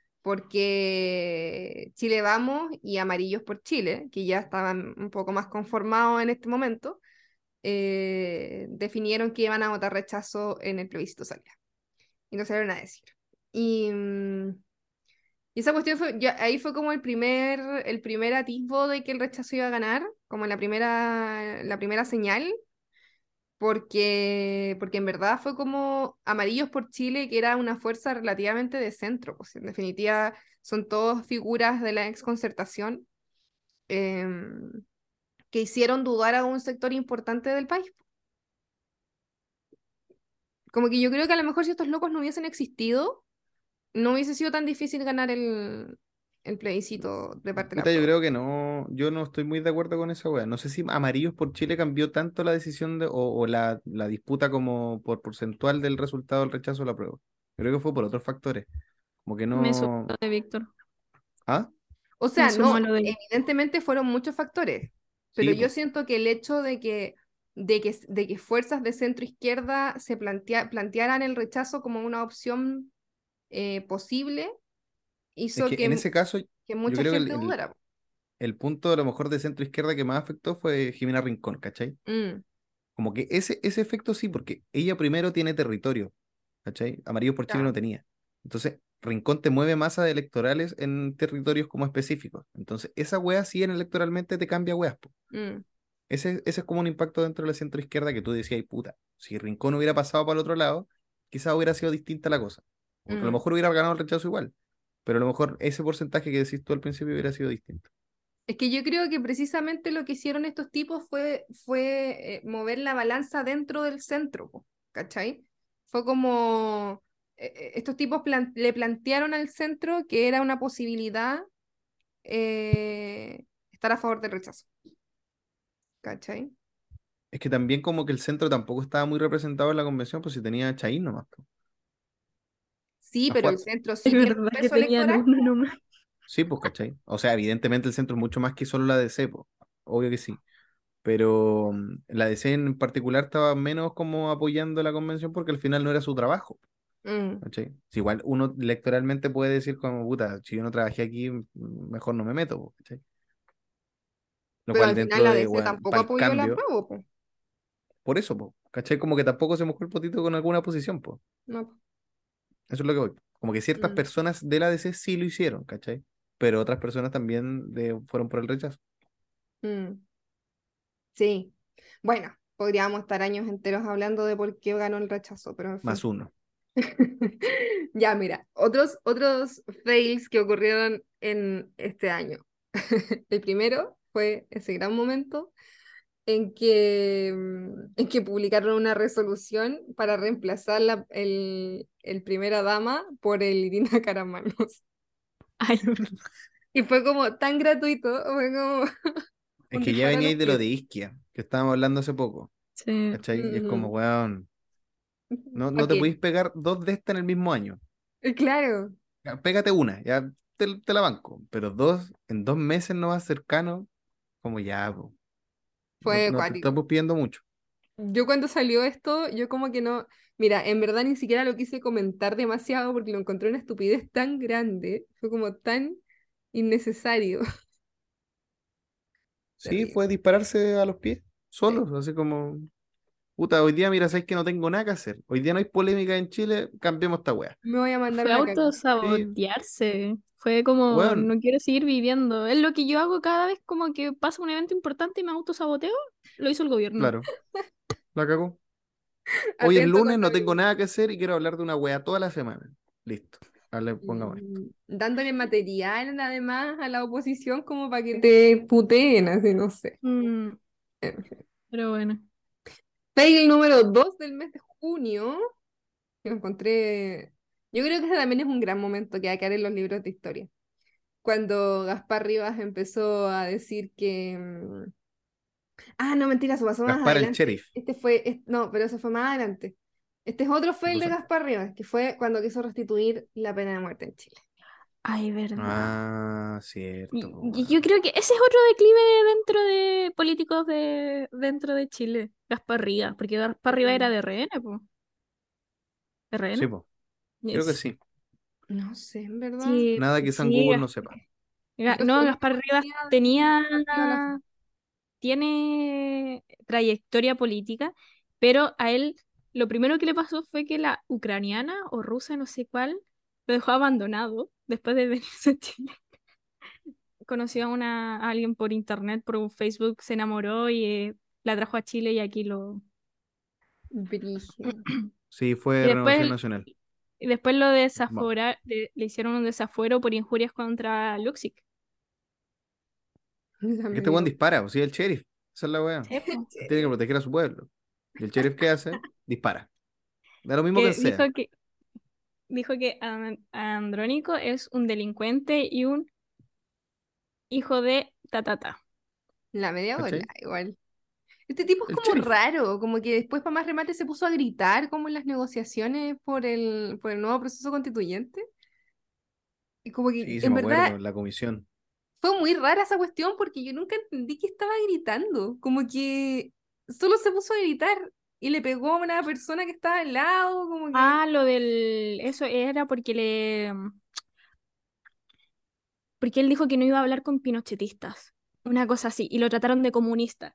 S1: porque Chile Vamos y Amarillos por Chile, que ya estaban un poco más conformados en este momento, definieron que iban a votar rechazo en el plebiscito salida. Y no salieron a decir. Y, y esa cuestión fue, ahí fue como el primer atisbo de que el rechazo iba a ganar, como la primera señal, porque en verdad fue como Amarillos por Chile, que era una fuerza relativamente de centro, pues en definitiva son todas figuras de la exconcertación em, que hicieron dudar a un sector importante del país. Como que yo creo que a lo mejor si estos locos no hubiesen existido, no hubiese sido tan difícil ganar el plebiscito de parte de la
S2: Puta, yo
S1: prueba.
S2: creo que no, yo no estoy muy de acuerdo con esa wea. No sé si Amarillos por Chile cambió tanto la decisión o la disputa como por porcentual del resultado del rechazo a la prueba. Creo que fue por otros factores. Como que
S3: Me sumo
S2: no.
S3: a lo de Víctor.
S2: ¿Ah?
S1: O
S3: Me
S1: sea,
S3: sumo
S1: no,
S3: a lo de Víctor.
S1: evidentemente fueron muchos factores, pero
S2: Sí,
S1: yo
S2: pues.
S1: siento que el hecho de que fuerzas de centro izquierda se plantearan el rechazo como una opción
S2: Es
S1: posible hizo
S2: que en
S1: que,
S2: ese caso,
S1: que
S2: yo
S1: mucha
S2: creo que
S1: gente dudara.
S2: el punto a lo mejor de centro izquierda que más afectó fue Jimena Rincón, ¿cachai?
S1: Mm,
S2: Como que ese efecto sí, porque ella primero tiene territorio, ¿cachai? Amarillo por Chile no
S1: ya,
S2: tenía. Entonces, Rincón te mueve masas electorales en territorios como específicos. Entonces, esa wea sí en electoralmente te cambia weas, po.
S1: mm,
S2: Ese es como un impacto dentro de la centro izquierda que tú decías, "Ay, puta, si Rincón hubiera pasado para el otro lado, quizás hubiera sido distinta la cosa. O a lo
S1: mm.
S2: mejor hubiera ganado el rechazo igual, pero a lo mejor ese porcentaje que decís tú al principio hubiera sido distinto.
S1: Es que yo creo que precisamente lo que hicieron estos tipos fue mover la balanza dentro del centro, po, ¿cachai? Fue como estos tipos le plantearon al centro que era una posibilidad estar a favor del rechazo, ¿cachai?
S2: Es que también como que el centro tampoco estaba muy representado en la convención, pues si tenía a Chaín nomás, po.
S1: Sí,
S2: A
S1: pero el
S2: Fuat.
S1: centro
S3: Es
S1: sí tiene un
S3: verdad que
S1: peso
S3: tenían
S1: electoral.
S3: uno nomás.
S2: Sí, pues, ¿cachai? O sea, evidentemente el centro es mucho más que solo la DC, po. Obvio que sí. Pero la DC en particular estaba menos como apoyando la convención porque al final no era su trabajo,
S1: Mm.
S2: ¿cachai? Si igual uno electoralmente puede decir como, puta, si yo no trabajé aquí, mejor no me meto, po, ¿cachai? Lo
S1: Pero
S2: cual
S1: al final
S2: dentro
S1: la
S2: de,
S1: DC
S2: bueno,
S1: tampoco
S2: para el
S1: apoyó la
S2: cambio,
S1: prueba, po.
S2: por eso, po, ¿cachai? Como que tampoco se mojó el potito con alguna posición, pues.
S1: No, po.
S2: Eso es lo que voy. Como que ciertas
S1: Mm,
S2: personas de la DC sí lo hicieron, ¿cachai? Pero otras personas también fueron por el rechazo.
S1: mm. Sí. Bueno, podríamos estar años enteros hablando de por qué ganó el rechazo, pero en
S2: Más
S1: fin.
S2: uno.
S1: Ya, mira, otros fails que ocurrieron en este año. El primero fue ese gran momento en que publicaron una resolución para reemplazar el primera dama por el Irina Caramanos.
S3: Ay,
S1: Y fue como tan gratuito, fue como
S2: Es
S1: un
S2: que ya
S1: disparo a los
S2: veníais de lo
S1: pies.
S2: de Isquia, que estábamos hablando hace poco,
S3: sí.
S2: ¿cachai? Y es como,
S1: Ujú.
S2: weón, no
S1: ¿Para
S2: te
S1: qué?
S2: podéis pegar dos de estas en el mismo año.
S1: Claro,
S2: Ya, pégate una, ya te la banco, pero dos, en 2 meses no más cercano, como ya, po. No,
S1: fue
S2: no te
S1: acuático.
S2: estamos pidiendo mucho.
S1: Yo cuando salió esto, yo como que no, mira, en verdad ni siquiera lo quise comentar demasiado porque lo encontré una estupidez tan grande, fue como tan innecesario.
S2: Sí,
S1: Terrible.
S2: puede dispararse a los pies,
S1: Sí.
S2: solos, así como, puta, hoy día, mira, sabes que no tengo nada que hacer. Hoy día no hay polémica en Chile, cambiemos esta weá.
S1: Me voy a mandar
S3: Fue
S1: una caca.
S2: Sí,
S3: autosabotearse. Fue como,
S2: weón,
S3: no quiero seguir viviendo. Es lo que yo hago cada vez como que pasa un evento importante y me autosaboteo. Lo hizo el gobierno.
S2: claro, la cagó. Hoy es
S1: Atento
S2: lunes,
S1: contra
S2: no
S1: mí.
S2: tengo nada que hacer y quiero hablar de una weá toda la semana. Listo, dale, pongamos esto.
S1: Dándole material además a la oposición como para que te puteen, así no sé.
S3: Mm, pero bueno.
S1: Fail número 2 del mes de junio, que lo encontré. Yo creo que ese también es un gran momento que va a quedar en los libros de historia. Cuando Gaspar Rivas empezó a decir que... Ah, no, mentira, eso pasó más
S2: Gaspar el
S1: adelante.
S2: sheriff.
S1: No, pero eso fue más adelante. Este es otro,
S2: ¿Qué
S1: fue el de
S2: cosa?
S1: Gaspar Rivas, que fue cuando quiso restituir la pena de muerte en Chile.
S3: Ay, verdad.
S2: Ah, cierto, po,
S3: Y yo
S2: weón.
S3: creo que ese es otro declive dentro de políticos dentro de Chile. Gaspar Rivas, porque Gaspar Rivas era
S1: Mm,
S3: de RN, pues. ¿De
S2: Sí,
S3: RN?
S2: po. Creo que
S3: Yes.
S2: sí.
S1: No sé, en verdad.
S3: Sí,
S2: Nada que San
S3: sí,
S2: Google no sepa.
S1: Yo
S3: No,
S1: solo
S3: Gaspar Rivas
S1: conocía del
S3: tenía,
S1: partido La Fe.
S3: tiene trayectoria política, pero a él lo primero que le pasó fue que la ucraniana o rusa, no sé cuál, lo dejó abandonado después de venirse a Chile. Conoció a alguien por internet, por un Facebook, se enamoró y la trajo a Chile y aquí lo...
S1: Brígido.
S2: Sí,
S3: Y
S2: fue Renovación
S3: después,
S2: Nacional.
S3: y después lo
S2: Vamos.
S3: le hicieron un desafuero por injurias contra Luxic.
S1: Ya
S2: Que
S1: me
S2: este weón
S1: dio.
S2: dispara, o sea, el sheriff. Esa es la weá.
S3: Sí, po.
S2: Tiene que proteger a su pueblo. ¿Y el sheriff qué hace? Dispara. Da lo mismo que
S3: Que
S2: sea.
S3: dijo que Andrónico es un delincuente y un hijo de tatata.
S1: La media bola,
S2: ¿Cachai?
S1: igual. Este tipo es
S2: El
S1: como
S2: sheriff.
S1: raro, como que después para más remate se puso a gritar como en las negociaciones por el nuevo proceso constituyente. Y como que
S2: Sí, sí
S1: en
S2: me
S1: verdad
S2: acuerdo, la comisión.
S1: fue muy rara esa cuestión porque yo nunca entendí que estaba gritando. Como que solo se puso a gritar y le pegó a una persona que estaba al lado, como que...
S3: Ah, lo del... Eso era porque él dijo que no iba a hablar con pinochetistas. Una cosa así. Y lo trataron de comunista.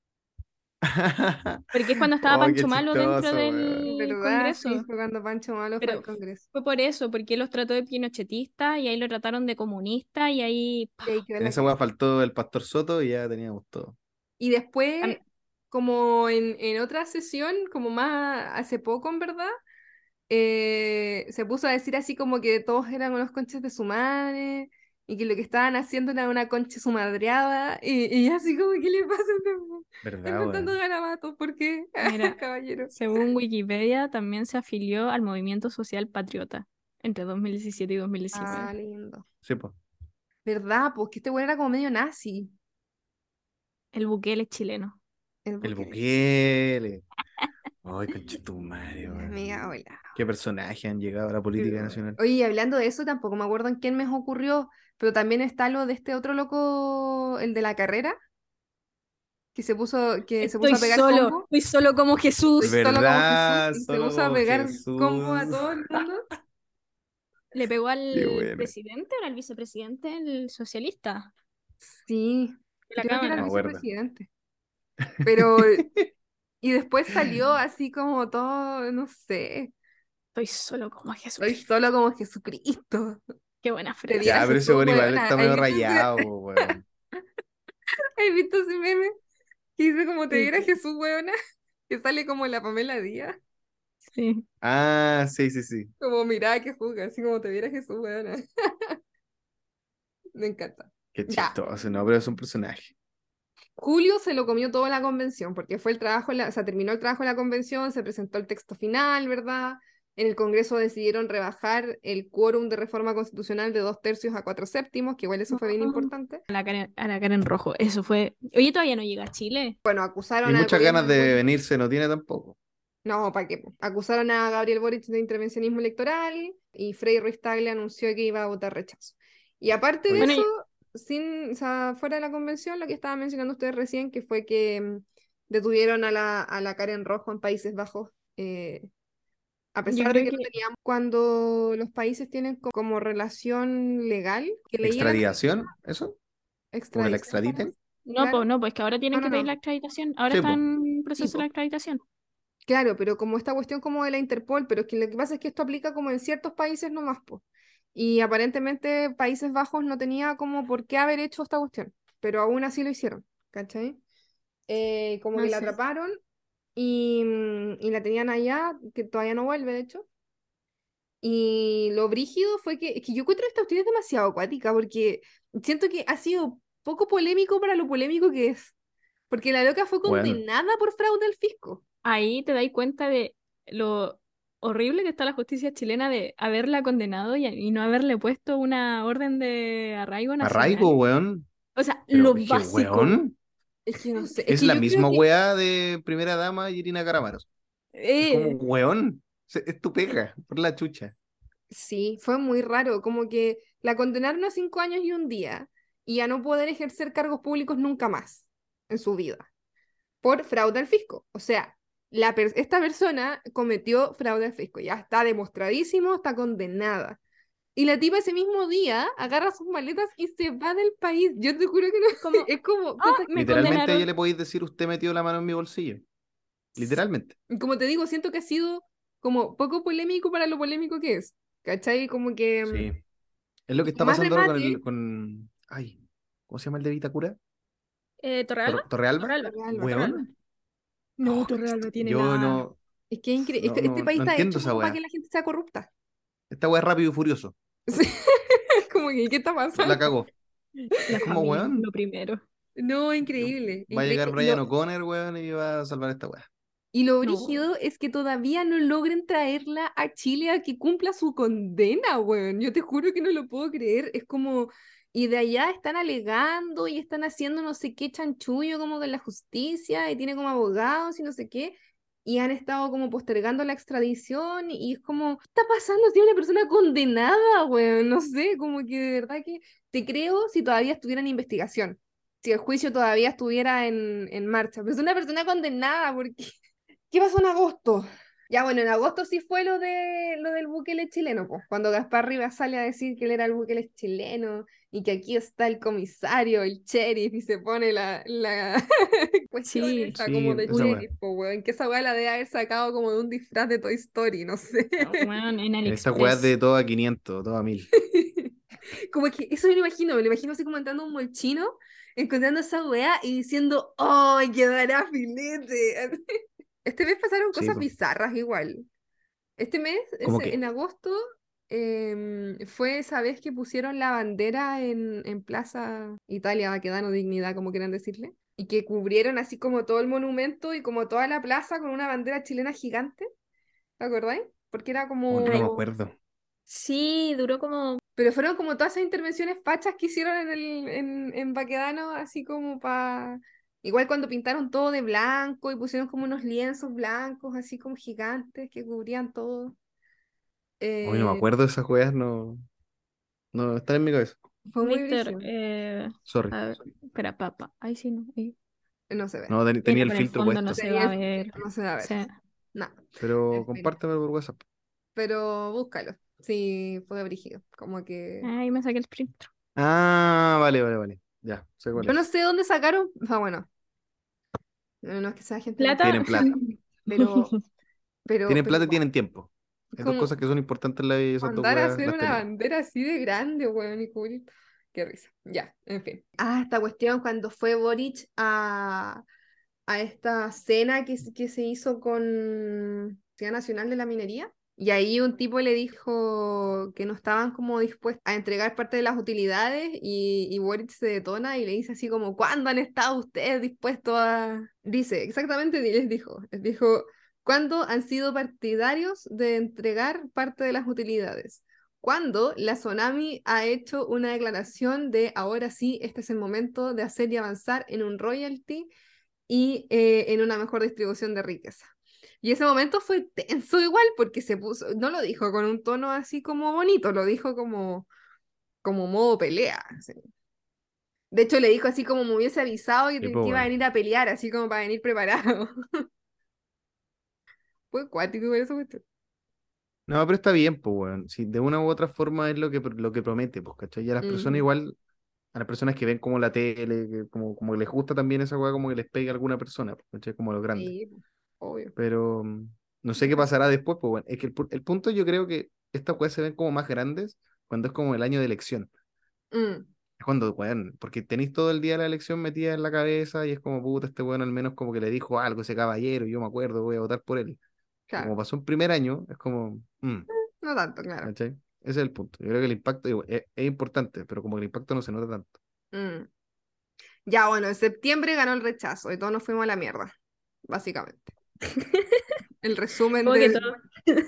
S3: Porque es cuando estaba
S2: Oh, qué
S3: Pancho Malo dentro
S2: chistoso, weón.
S3: del
S1: ¿Verdad? Sí,
S3: Congreso.
S1: fue cuando Pancho Malo fue
S3: Pero
S1: al Congreso.
S3: fue por eso, porque él los trató de pinochetistas y ahí lo trataron de comunista y ahí...
S1: Y ahí
S3: ¡pah!
S1: quedó
S2: En
S1: la
S2: esa
S1: cagada.
S2: weá faltó el Pastor Soto y ya teníamos todo.
S1: Y después,
S3: Am-
S1: como en otra sesión, como más hace poco, en verdad, se puso a decir así como que todos eran unos conches de su madre y que lo que estaban haciendo era una concha su madreada y así como, ¿qué le pasa a este weón? Está
S2: ¿Verdad,
S1: inventando
S2: weón?
S1: garabatos? ¿Por qué,
S3: Mira,
S1: caballero?
S3: según Wikipedia, también se afilió al Movimiento Social Patriota entre 2017 y 2019.
S1: Ah, lindo.
S2: Sí, pues.
S1: ¿Verdad? Pues que este weón era como medio nazi,
S3: El Bukele chileno.
S1: el
S2: El
S1: Bukele.
S2: Bukele. Ay, conchetumare,
S1: Amiga,
S2: weón.
S1: hola.
S2: Qué personaje han llegado a la política nacional.
S1: Oye, y hablando de eso, tampoco me acuerdo en quién me ocurrió, pero también está lo de este otro loco, el de la carrera, que se puso a pegar combo.
S3: Estoy solo como
S1: Estoy
S3: Jesús.
S1: solo como Jesús
S2: ¿Verdad?
S1: y se
S2: Solo
S1: puso a
S2: como
S1: pegar combo a
S2: Jesús.
S1: todo el mundo.
S3: Le pegó
S2: Qué
S3: al
S2: buena.
S3: presidente o al vicepresidente, el socialista
S1: Sí,
S3: de la
S1: creo que era
S2: No
S1: el
S2: me
S3: Cámara.
S2: acuerdo.
S1: vicepresidente. Pero, y después salió así como todo, no sé,
S3: Estoy solo como
S1: estoy
S3: Jesucristo.
S1: solo como Jesucristo.
S3: Qué buena
S1: Te diera
S2: Ya,
S3: frase.
S2: pero ese
S1: Jesús,
S2: bueno igual
S1: weona.
S2: está
S1: ¿Has
S2: medio
S1: visto
S2: rayado, po, weón.
S1: ¿has visto ese meme? Que dice como te
S3: Sí,
S1: diera Jesús, weona. Que sale como la Pamela Díaz.
S3: sí.
S2: Ah, sí, sí, sí.
S1: Como mirada que juzga, así como te viera Jesús, weona. Me encanta.
S2: Qué
S1: Ya.
S2: chistoso, no, pero es un personaje.
S1: Julio se lo comió toda la convención, porque fue el trabajo, o sea, terminó el trabajo de la convención, se presentó el texto final, ¿verdad? En el Congreso decidieron rebajar el quórum de reforma constitucional de 2/3 a 4/7, que igual eso fue bien importante.
S3: A la Karen Rojo. Eso fue. Oye, todavía no llega a Chile.
S1: Bueno,
S2: Y
S1: acusaron al
S2: muchas
S1: gobierno
S2: ganas
S1: de
S2: de
S1: Boric.
S2: venirse no tiene tampoco.
S1: No, ¿para qué, po? Acusaron a Gabriel Boric de intervencionismo electoral y Frei Ruiz Tagle anunció que iba a votar rechazo. Y aparte de
S2: Oye,
S3: Bueno,
S1: eso, o sea, fuera de la convención, lo que estaba mencionando ustedes recién, que fue que detuvieron a la Karen Rojo en Países Bajos, a
S3: yo
S1: pesar de
S3: creo
S1: que no
S3: que
S1: teníamos, cuando los países tienen como relación legal, que leí el otro día,
S2: ¿extradición? ¿Eso? ¿Como que la
S1: extradición, parece,
S2: extraditen?
S3: no,
S1: claro.
S3: no, pues que ahora
S1: No,
S3: tienen
S1: no,
S3: que pedir la
S1: no.
S3: extraditación. Ahora
S2: Sí,
S3: está
S2: pues.
S3: en
S1: Sí,
S3: proceso la
S1: po.
S3: extraditación.
S1: Claro, pero como esta cuestión como de la Interpol, pero es que lo que pasa es que esto aplica como en ciertos países nomás, po. Y aparentemente Países Bajos no tenía como por qué haber hecho esta cuestión, pero aún así lo hicieron, ¿cachai? Como que
S3: No
S1: la
S3: sé.
S1: atraparon y la tenían allá, que todavía no vuelve, de hecho. Y lo brígido fue que, es que yo encuentro esta cuestión es demasiado acuática, porque siento que ha sido poco polémico para lo polémico que es, porque la loca fue
S2: Bueno,
S1: condenada por fraude al fisco.
S3: Ahí te das cuenta de lo horrible que está la justicia chilena de haberla condenado y no haberle puesto una orden de arraigo
S2: Arraigo,
S3: nacional.
S2: weón.
S3: O sea,
S2: Pero
S3: lo
S2: es que,
S3: básico.
S2: weón,
S1: Es que no sé, es
S2: es
S1: que
S2: la
S1: yo creo
S2: misma
S1: que
S2: weá de Primera Dama y Irina Caramaros. Es como,
S3: Eh,
S2: weón, es tu pega, por la chucha.
S1: sí, fue muy raro, como que la condenaron a 5 años y un día y a no poder ejercer cargos públicos nunca más en su vida por fraude al fisco. O sea, esta persona cometió fraude al fisco, ya está demostradísimo, está condenada. Y la tipa ese mismo día agarra sus maletas y se va del país. Yo te juro que no,
S3: como,
S1: es como,
S3: ah,
S1: puta,
S3: me
S2: Literalmente a ella
S3: condenaron.
S2: le podéis decir, usted metió la mano en mi bolsillo. Literalmente.
S1: como te digo, siento que ha sido como poco polémico para lo polémico que es. ¿Cachai? Como que
S2: Sí. Es lo que está
S1: más
S2: pasando ahora
S1: remate,
S2: ay, ¿cómo se llama el de Vitacura?
S3: ¿Torrealba?
S2: ¿Torrealba?
S3: Torrealba.
S1: Torrealba, Torrealba.
S2: Weón.
S3: No,
S2: Oh,
S3: Torrealba tiene
S2: yo
S3: nada.
S2: no,
S1: Es que es increíble.
S2: no,
S1: Este
S2: no,
S1: país
S2: no
S1: está
S2: entiendo
S1: hecho
S2: esa
S1: como para que
S2: weá.
S1: la gente sea corrupta.
S2: Esta weá es Rápido y Furioso.
S1: Sí, como que, ¿qué está
S2: La
S1: pasando?
S2: cagó.
S3: La
S2: Es como,
S3: familia,
S2: weón.
S3: lo primero.
S1: No, increíble,
S2: Va a llegar
S1: increíble.
S2: Brian O'Connor, weón, y va a salvar esta weá.
S1: Y lo
S3: No.
S1: brígido es que todavía no logren traerla a Chile a que cumpla su condena, weón. Yo te juro que no lo puedo creer. Es como, y de allá están alegando y están haciendo no sé qué chanchullo como con la justicia y tiene como abogados y no sé qué. Y han estado como postergando la extradición y es como, ¿qué está pasando si hay una persona condenada, weón? No sé, como que de verdad que te creo si todavía estuviera en investigación. Si el juicio todavía estuviera en marcha. Pero es una persona condenada, porque ¿qué pasó en agosto? Ya bueno, en agosto sí fue lo del Bukele chileno, pues, cuando Gaspar Rivas sale a decir que él era el Bukele chileno y que aquí está el comisario, el sheriff, y se pone la cuestión
S3: Sí.
S1: esa como
S2: Sí,
S1: de
S2: esa
S3: Uy,
S2: weá.
S1: sheriff, pues, weón, que esa weá la debe haber sacado como de un disfraz de Toy Story, no sé.
S3: weón, en
S2: Esta weá es de
S3: AliExpress.
S2: todo a 500, todo a 1000.
S1: Como que eso me lo imagino así como entrando a un molchino, encontrando esa weá y diciendo, ¡ay, quedará filete! Este mes pasaron
S2: Sí,
S1: cosas
S2: pues.
S1: bizarras igual. Este mes,
S2: ¿Cómo
S1: en
S2: qué?
S1: agosto, fue esa vez que pusieron la bandera en Plaza Italia, Baquedano, Dignidad, como quieran decirle, y que cubrieron así como todo el monumento y como toda la plaza con una bandera chilena gigante, ¿te acordáis? Porque era
S2: Oh, no me
S3: Ay,
S1: como,
S2: acuerdo.
S3: sí, duró como.
S1: pero fueron como todas esas intervenciones fachas que hicieron en Baquedano, así como para... Igual cuando pintaron todo de blanco y pusieron como unos lienzos blancos, así como gigantes, que cubrían todo.
S2: Hoy no me
S1: Eh,
S2: acuerdo de esas weas, no, no están en mi cabeza.
S1: fue muy
S3: Víctor,
S1: brígido.
S2: Sorry.
S3: a ver, espera, papá. Ay, sí, no.
S1: No se ve.
S2: No, tenía
S3: Viene
S2: el
S3: por el
S2: filtro
S3: fondo, no
S2: puesto.
S3: se va
S1: Tenía
S3: a
S1: el
S3: ver.
S1: filtro, no se va a ver.
S3: Sí.
S1: No,
S2: Pero
S1: en fin.
S2: compárteme por WhatsApp.
S1: Pero búscalo. Sí, fue brígido. Como que...
S3: Ay, me saqué el filtro.
S2: Ah, vale, vale, vale. Ya, sé cuál
S1: Yo no
S2: es.
S1: sé dónde sacaron... O sea, bueno, no es que sea gente muy...
S3: Plata.
S2: Tienen plata.
S1: Pero,
S2: Tienen
S1: pero
S2: plata y
S1: igual,
S2: tienen tiempo. Hay dos
S1: como
S2: cosas que son importantes en la vida y esas dos
S1: mandar a
S2: weas
S1: hacer
S2: las
S1: una
S2: tenemos.
S1: bandera así de grande, weón, y cubrir... Qué risa. Ya, en fin. Ah, esta cuestión cuando fue Boric a esta cena que se hizo con Ciudad Nacional de la Minería. Y ahí un tipo le dijo que no estaban como dispuestos a entregar parte de las utilidades y Boric se detona y le dice así como, ¿cuándo han estado ustedes dispuestos a...? Dice, exactamente, les dijo, ¿cuándo han sido partidarios de entregar parte de las utilidades? Cuando la Tsunami ha hecho una declaración de ahora sí, este es el momento de hacer y avanzar en un royalty y en una mejor distribución de riqueza. Y ese momento fue tenso igual porque se puso, no lo dijo con un tono así como bonito, lo dijo como modo pelea. Así. De hecho, le dijo así como me hubiese avisado
S2: Sí,
S1: que
S2: pues
S1: iba a
S2: bueno.
S1: venir a pelear, así como para venir preparado. Fue cuático por eso.
S2: No, pero está bien, pues weón. Si de una u otra forma es lo que promete, pues, ¿cachai? Y a las personas
S1: Ujú.
S2: igual, a las personas que ven como la tele, que como que les gusta también esa weá, como que les pega a alguna persona, pues, ¿cachai? Como los grandes.
S1: Sí, obvio.
S2: Pero no sé qué pasará después, pues bueno. Es que el punto yo creo que estas weas se ven como más grandes cuando es como el año de elección.
S1: Mm,
S2: Es cuando, weón, porque tenéis todo el día la elección metida en la cabeza y es como, puta, este weón al menos como que le dijo algo a ese caballero, y yo me acuerdo, voy a votar por él. Pero
S1: claro.
S2: como pasó en primer año, es como,
S1: No tanto, claro.
S2: ¿cachai? Ese es el punto. Yo creo que el impacto digo, es importante, pero como que el impacto no se nota tanto.
S1: Mm. Ya, bueno, en septiembre ganó el rechazo y todos nos fuimos a la mierda, básicamente. El resumen
S3: Como que
S1: de...
S3: todo.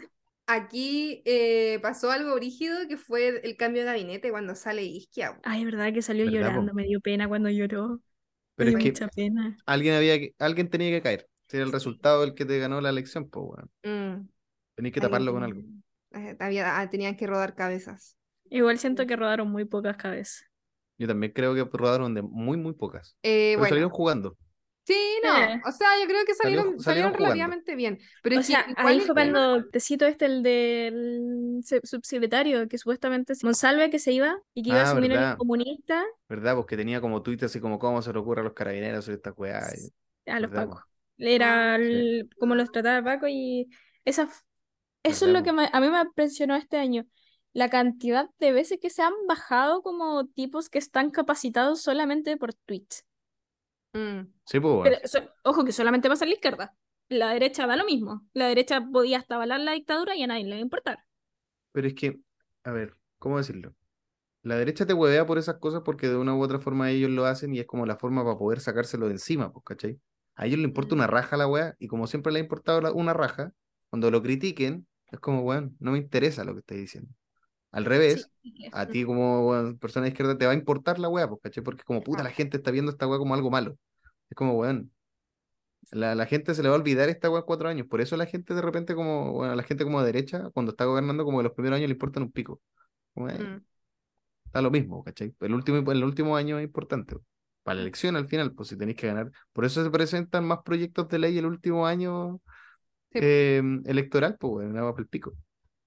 S1: aquí pasó algo brígido que fue el cambio de gabinete cuando sale Isquia. Po.
S3: Ay, es verdad que salió
S2: ¿Verdad,
S3: llorando,
S2: po?
S3: me dio pena cuando lloró, me
S2: Pero es
S3: dio
S2: que
S3: mucha pena.
S2: alguien tenía que caer. Si era el
S1: Sí.
S2: resultado el que te ganó la elección, pues bueno,
S1: Mm,
S2: tenías que
S1: alguien
S2: taparlo con
S1: tenía,
S2: algo.
S1: tenían que rodar cabezas.
S3: Igual siento que rodaron muy pocas cabezas.
S2: Yo también creo que rodaron de muy, muy pocas. Pero salieron
S1: Bueno,
S2: jugando.
S1: sí, no,
S3: Eh,
S1: o sea, yo creo que
S2: Salieron
S1: salieron
S2: jugando.
S1: relativamente bien, pero
S3: O
S1: es que
S3: sea, ahí
S1: igual el
S3: fue
S1: tema,
S3: cuando te cito el del subsecretario, que supuestamente Monsalve que se iba y que iba a
S2: Ah,
S3: asumir el
S2: verdad.
S3: comunista
S2: ¿Verdad? Porque tenía como tweets así como cómo se le ocurre a los carabineros hacer esta weá.
S3: a los
S2: ¿Verdad,
S3: Pacos.
S2: po?
S3: Era
S2: Sí.
S3: como los trataba Paco y esa, eso es
S2: ¿Verdad,
S3: lo que
S2: po?
S3: a mí me impresionó este año. La cantidad de veces que se han bajado como tipos que están capacitados solamente por tweets.
S1: mm,
S2: Sí, pues,
S3: Pero
S2: weón.
S3: ojo que solamente pasa en la izquierda. La derecha da lo mismo. La derecha podía hasta avalar la dictadura y a nadie le va a importar.
S2: Pero es que, a ver, ¿cómo decirlo? La derecha te huevea por esas cosas porque de una u otra forma ellos lo hacen y es como la forma para poder sacárselo de encima, pues, ¿cachai? A ellos les importa
S1: mm,
S2: una raja la weá y como siempre les ha importado una raja, cuando lo critiquen, es como, weón, no me interesa lo que estáis diciendo. Al
S3: Sí.
S2: revés, a ti
S1: mm,
S2: como weón, persona de izquierda te va a importar la weá, pues, ¿cachai? Porque como puta
S1: ah,
S2: la gente está viendo esta weá como algo malo. Es como, weón, la gente se le va a olvidar esta weá en 4 años. Por eso la gente de repente como, bueno, la gente como de derecha, cuando está gobernando como de los primeros años le importan un pico. Como,
S1: mm,
S2: da lo mismo, ¿cachai? El último año es importante. Para la
S1: mm.
S2: elección al final, pues si tenéis que ganar. Por eso se presentan más proyectos de ley el último año
S1: Sí, po.
S2: electoral, pues bueno, nada más el pico.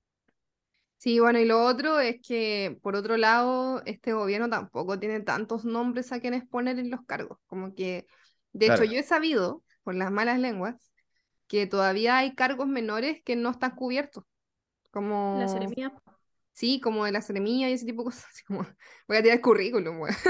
S1: Sí, bueno, y lo otro es que, por otro lado, este gobierno tampoco tiene tantos nombres a quienes poner en los cargos. Como que, de hecho,
S2: Claro,
S1: yo he sabido, por las malas lenguas, que todavía hay cargos menores que no están cubiertos.
S3: La
S1: Como,
S3: seremía.
S1: sí, como de la seremía y ese tipo de cosas. Así como, voy a tirar el currículum, weón.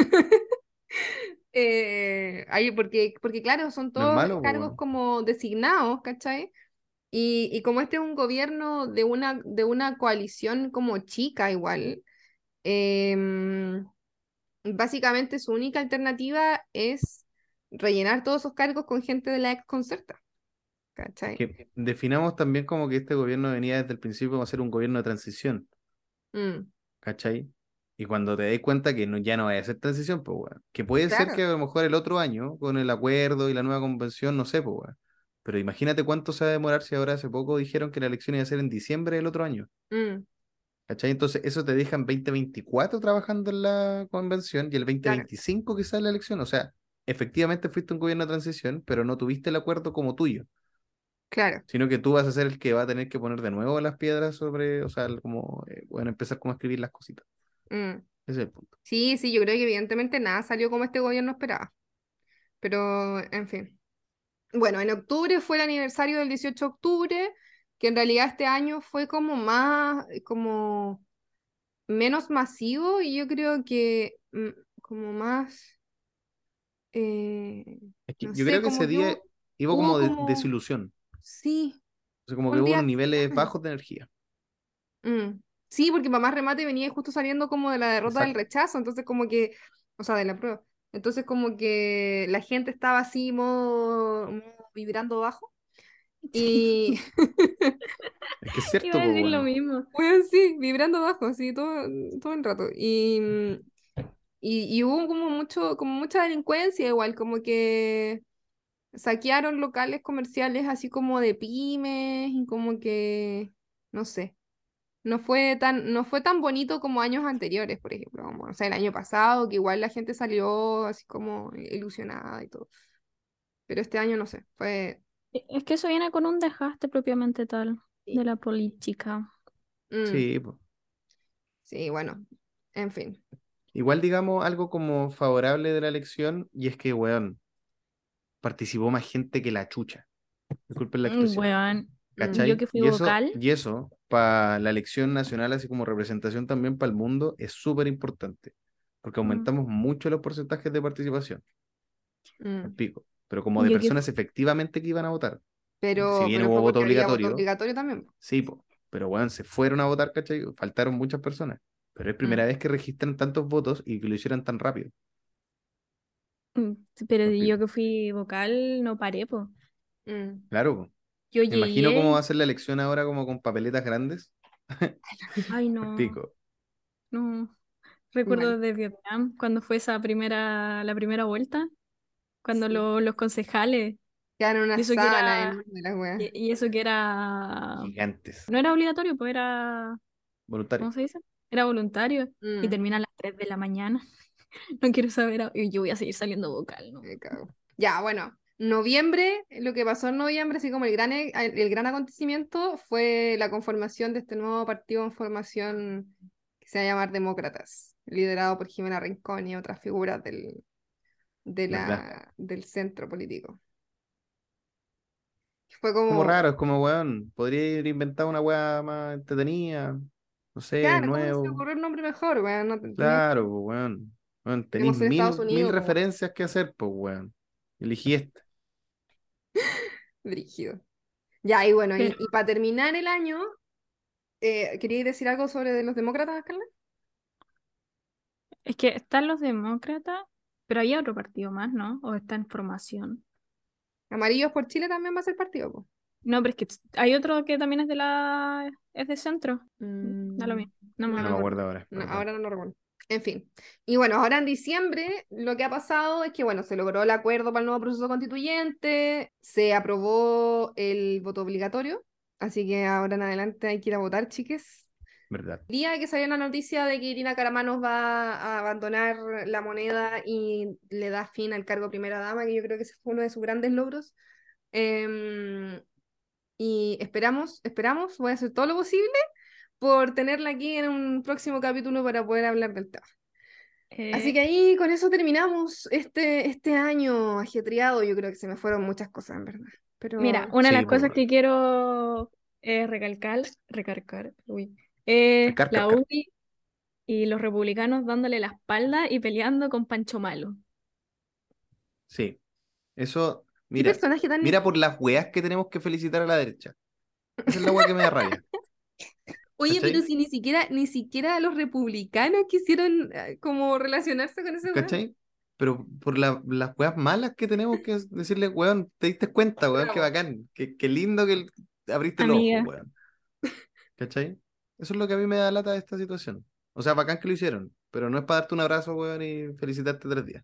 S1: Porque, claro, son
S2: no es
S1: todos
S2: malo, pues
S1: cargos
S2: bueno.
S1: como designados, ¿cachai? Y como este es un gobierno de una coalición como chica igual, em, básicamente su única alternativa es rellenar todos esos cargos con gente de la ex Concerta,
S2: Es
S1: ¿cachai?
S2: que definamos también como que este gobierno venía desde el principio a ser un gobierno de transición,
S1: Mm,
S2: ¿cachai? Y cuando te das cuenta que no, ya no va a ser transición, pues bueno. Que puede ser que
S1: claro.
S2: a lo mejor el otro año, con el acuerdo y la nueva convención, no sé, pues bueno. Pero imagínate cuánto se va a demorar si ahora hace poco dijeron que la elección iba a ser en diciembre del otro año.
S1: Mm,
S2: ¿Cachai? Entonces eso te deja en 2024 trabajando en la convención y el
S1: claro,
S2: 2025 que sale la elección. O sea, efectivamente fuiste un gobierno de transición, pero no tuviste el acuerdo como tuyo,
S1: claro.
S2: sino que tú vas a ser el que va a tener que poner de nuevo las piedras sobre, o sea, como, bueno, empezar como a escribir las cositas.
S1: Mm.
S2: Ese es el punto.
S1: Sí, sí, yo creo que evidentemente nada salió como este gobierno esperaba. Pero, en fin. Bueno, en octubre fue el aniversario del 18 de octubre, que en realidad este año fue como más, como menos masivo y yo creo que como más, eh,
S2: Es que
S1: no
S2: yo
S1: sé,
S2: creo que
S1: como
S2: ese
S1: que
S2: día
S1: hubo,
S2: iba
S1: hubo
S2: como de
S1: como,
S2: desilusión.
S1: sí,
S2: O sea, como que
S1: un
S2: hubo
S1: día,
S2: unos niveles bajos de energía.
S1: sí, porque para más remate venía justo saliendo como de la derrota del
S2: Exacto.
S1: rechazo, entonces como que, o sea, de la prueba, entonces como que la gente estaba así, modo vibrando bajo. Y
S2: Es que es cierto,
S3: Iba a
S2: pues
S3: decir lo
S2: bueno.
S3: mismo.
S1: bueno, sí, vibrando bajo, así todo el rato. Y hubo como mucha delincuencia, igual, como que saquearon locales comerciales así como de pymes, y como que, no sé, no fue tan bonito como años anteriores, por ejemplo, como, o sea, el año pasado, que igual la gente salió así como ilusionada y todo. Pero este año no sé, fue.
S3: Es que eso viene con un desgaste propiamente tal de
S1: Sí,
S3: la política.
S1: mm,
S2: Sí, pues.
S1: sí, bueno, en fin.
S2: Igual digamos algo como favorable de la elección y es que, weón, participó más gente que la chucha. Disculpen la expresión.
S3: Weón,
S1: Mm,
S3: yo
S2: ¿Cachai?
S3: que fui
S2: Y eso,
S3: vocal,
S2: y eso, para la elección nacional, así como representación también para el mundo, es súper importante. Porque
S3: mm,
S2: aumentamos mucho los porcentajes de participación, al
S1: mm.
S2: pico. Pero como de
S3: yo que
S2: personas efectivamente que iban a votar. Si
S1: Pero,
S2: bien
S1: pero
S2: hubo
S1: fue
S2: voto
S1: porque había voto
S2: obligatorio,
S1: obligatorio también.
S2: sí, po, pero bueno, se fueron a votar, ¿cachai? Faltaron muchas personas. Pero es primera
S1: Mm,
S2: vez que registran tantos votos y que lo hicieran tan rápido,
S3: mm, pero
S2: al
S3: yo
S2: pico.
S3: que fui vocal no paré, po.
S1: mm,
S2: Claro, po.
S3: Yo
S2: Me imagino cómo va
S3: llegué,
S2: a ser la elección ahora como con papeletas grandes.
S3: ay
S2: Al
S3: no,
S2: pico.
S3: no. Recuerdo
S1: Mal.
S3: desde Vietnam, cuando fue la primera vuelta, cuando
S1: Sí.
S3: los concejales,
S1: Quedaron
S3: y
S1: una
S3: eso que
S1: sábana
S3: era,
S1: enorme la weá.
S3: y eso que era,
S2: Gigantes.
S3: no era obligatorio, pues era,
S2: Voluntarios.
S3: ¿cómo se dice? Era voluntario, y
S1: Mm,
S3: termina a las 3 de la mañana. No quiero saber, y yo voy a seguir saliendo vocal, ¿no?
S1: me cago. Ya, bueno. Noviembre, lo que pasó en noviembre, así como el gran acontecimiento, fue la conformación de este nuevo partido en formación que se va a llamar Demócratas, liderado por Jimena Rincón y otras figuras
S2: ¿Verdad?
S1: del centro político. Fue
S2: Como
S1: como,
S2: raro, es como, weón, podría ir a inventar una weá más entretenida, no sé,
S1: claro, ¿cómo se le
S2: nuevo.
S1: ocurrió el nombre mejor, weón? No tenía,
S2: Claro, pues, weón. Weón, tenéis
S1: queremos ser Estados
S2: mil
S1: Unidos, pues, weón.
S2: referencias que hacer, pues, weón. Elegí esta.
S1: Brígido. Ya, y bueno,
S3: Pero
S1: y para terminar el año, ¿queríais decir algo sobre de los demócratas, Carla?
S3: es que están los demócratas, pero hay otro partido más, ¿no? O está en formación.
S1: Amarillos por Chile también va a ser partido, pues.
S3: No, pero es que hay otro que también es de centro. Da lo
S1: Mm,
S3: mismo, no me
S1: no
S2: No
S1: me
S2: me
S3: acuerdo.
S2: acuerdo
S1: acuerdo.
S2: ahora,
S1: No,
S2: perdón.
S1: ahora no lo recuerdo. En fin. Y bueno, ahora en diciembre lo que ha pasado es que, bueno, se logró el acuerdo para el nuevo proceso constituyente, se aprobó el voto obligatorio, así que ahora en adelante hay que ir a votar, chiques.
S2: ¿Verdad?
S1: El día que salió la noticia de que Irina Caramanos va a abandonar la moneda y le da fin al cargo de primera dama, que yo creo que ese fue uno de sus grandes logros. Em, y esperamos, voy a hacer todo lo posible por tenerla aquí en un próximo capítulo para poder hablar del tema. Así que
S3: Eh,
S1: ahí con eso terminamos este año ajetreado. Yo creo que se me fueron muchas cosas, en verdad.
S3: Mira,
S1: Pero
S3: una de
S2: Sí,
S3: las
S2: pues,
S3: cosas
S2: weón.
S3: que quiero recalcar, uy,
S2: Car,
S3: la
S2: car.
S3: UDI y los republicanos dándole la espalda y peleando con Pancho Malo.
S2: Sí. Eso,
S1: qué
S2: mira,
S1: personaje tan...
S2: mira por las weas que tenemos que felicitar a la derecha. Esa es la wea que me da rabia.
S1: Oye, pero
S2: ¿Cachai?
S1: si ni siquiera los republicanos quisieron como relacionarse con ese weón.
S2: ¿Cachai? Pero por las weas malas que tenemos que decirle, weón, te diste cuenta, weón, qué
S1: Bravo.
S2: bacán, qué lindo que abriste los ojos,
S3: Amiga,
S2: weón. ¿Cachai? Eso es lo que a mí me da lata de esta situación. O sea, bacán que lo hicieron, pero no es para darte un abrazo, weón, y felicitarte 3 días.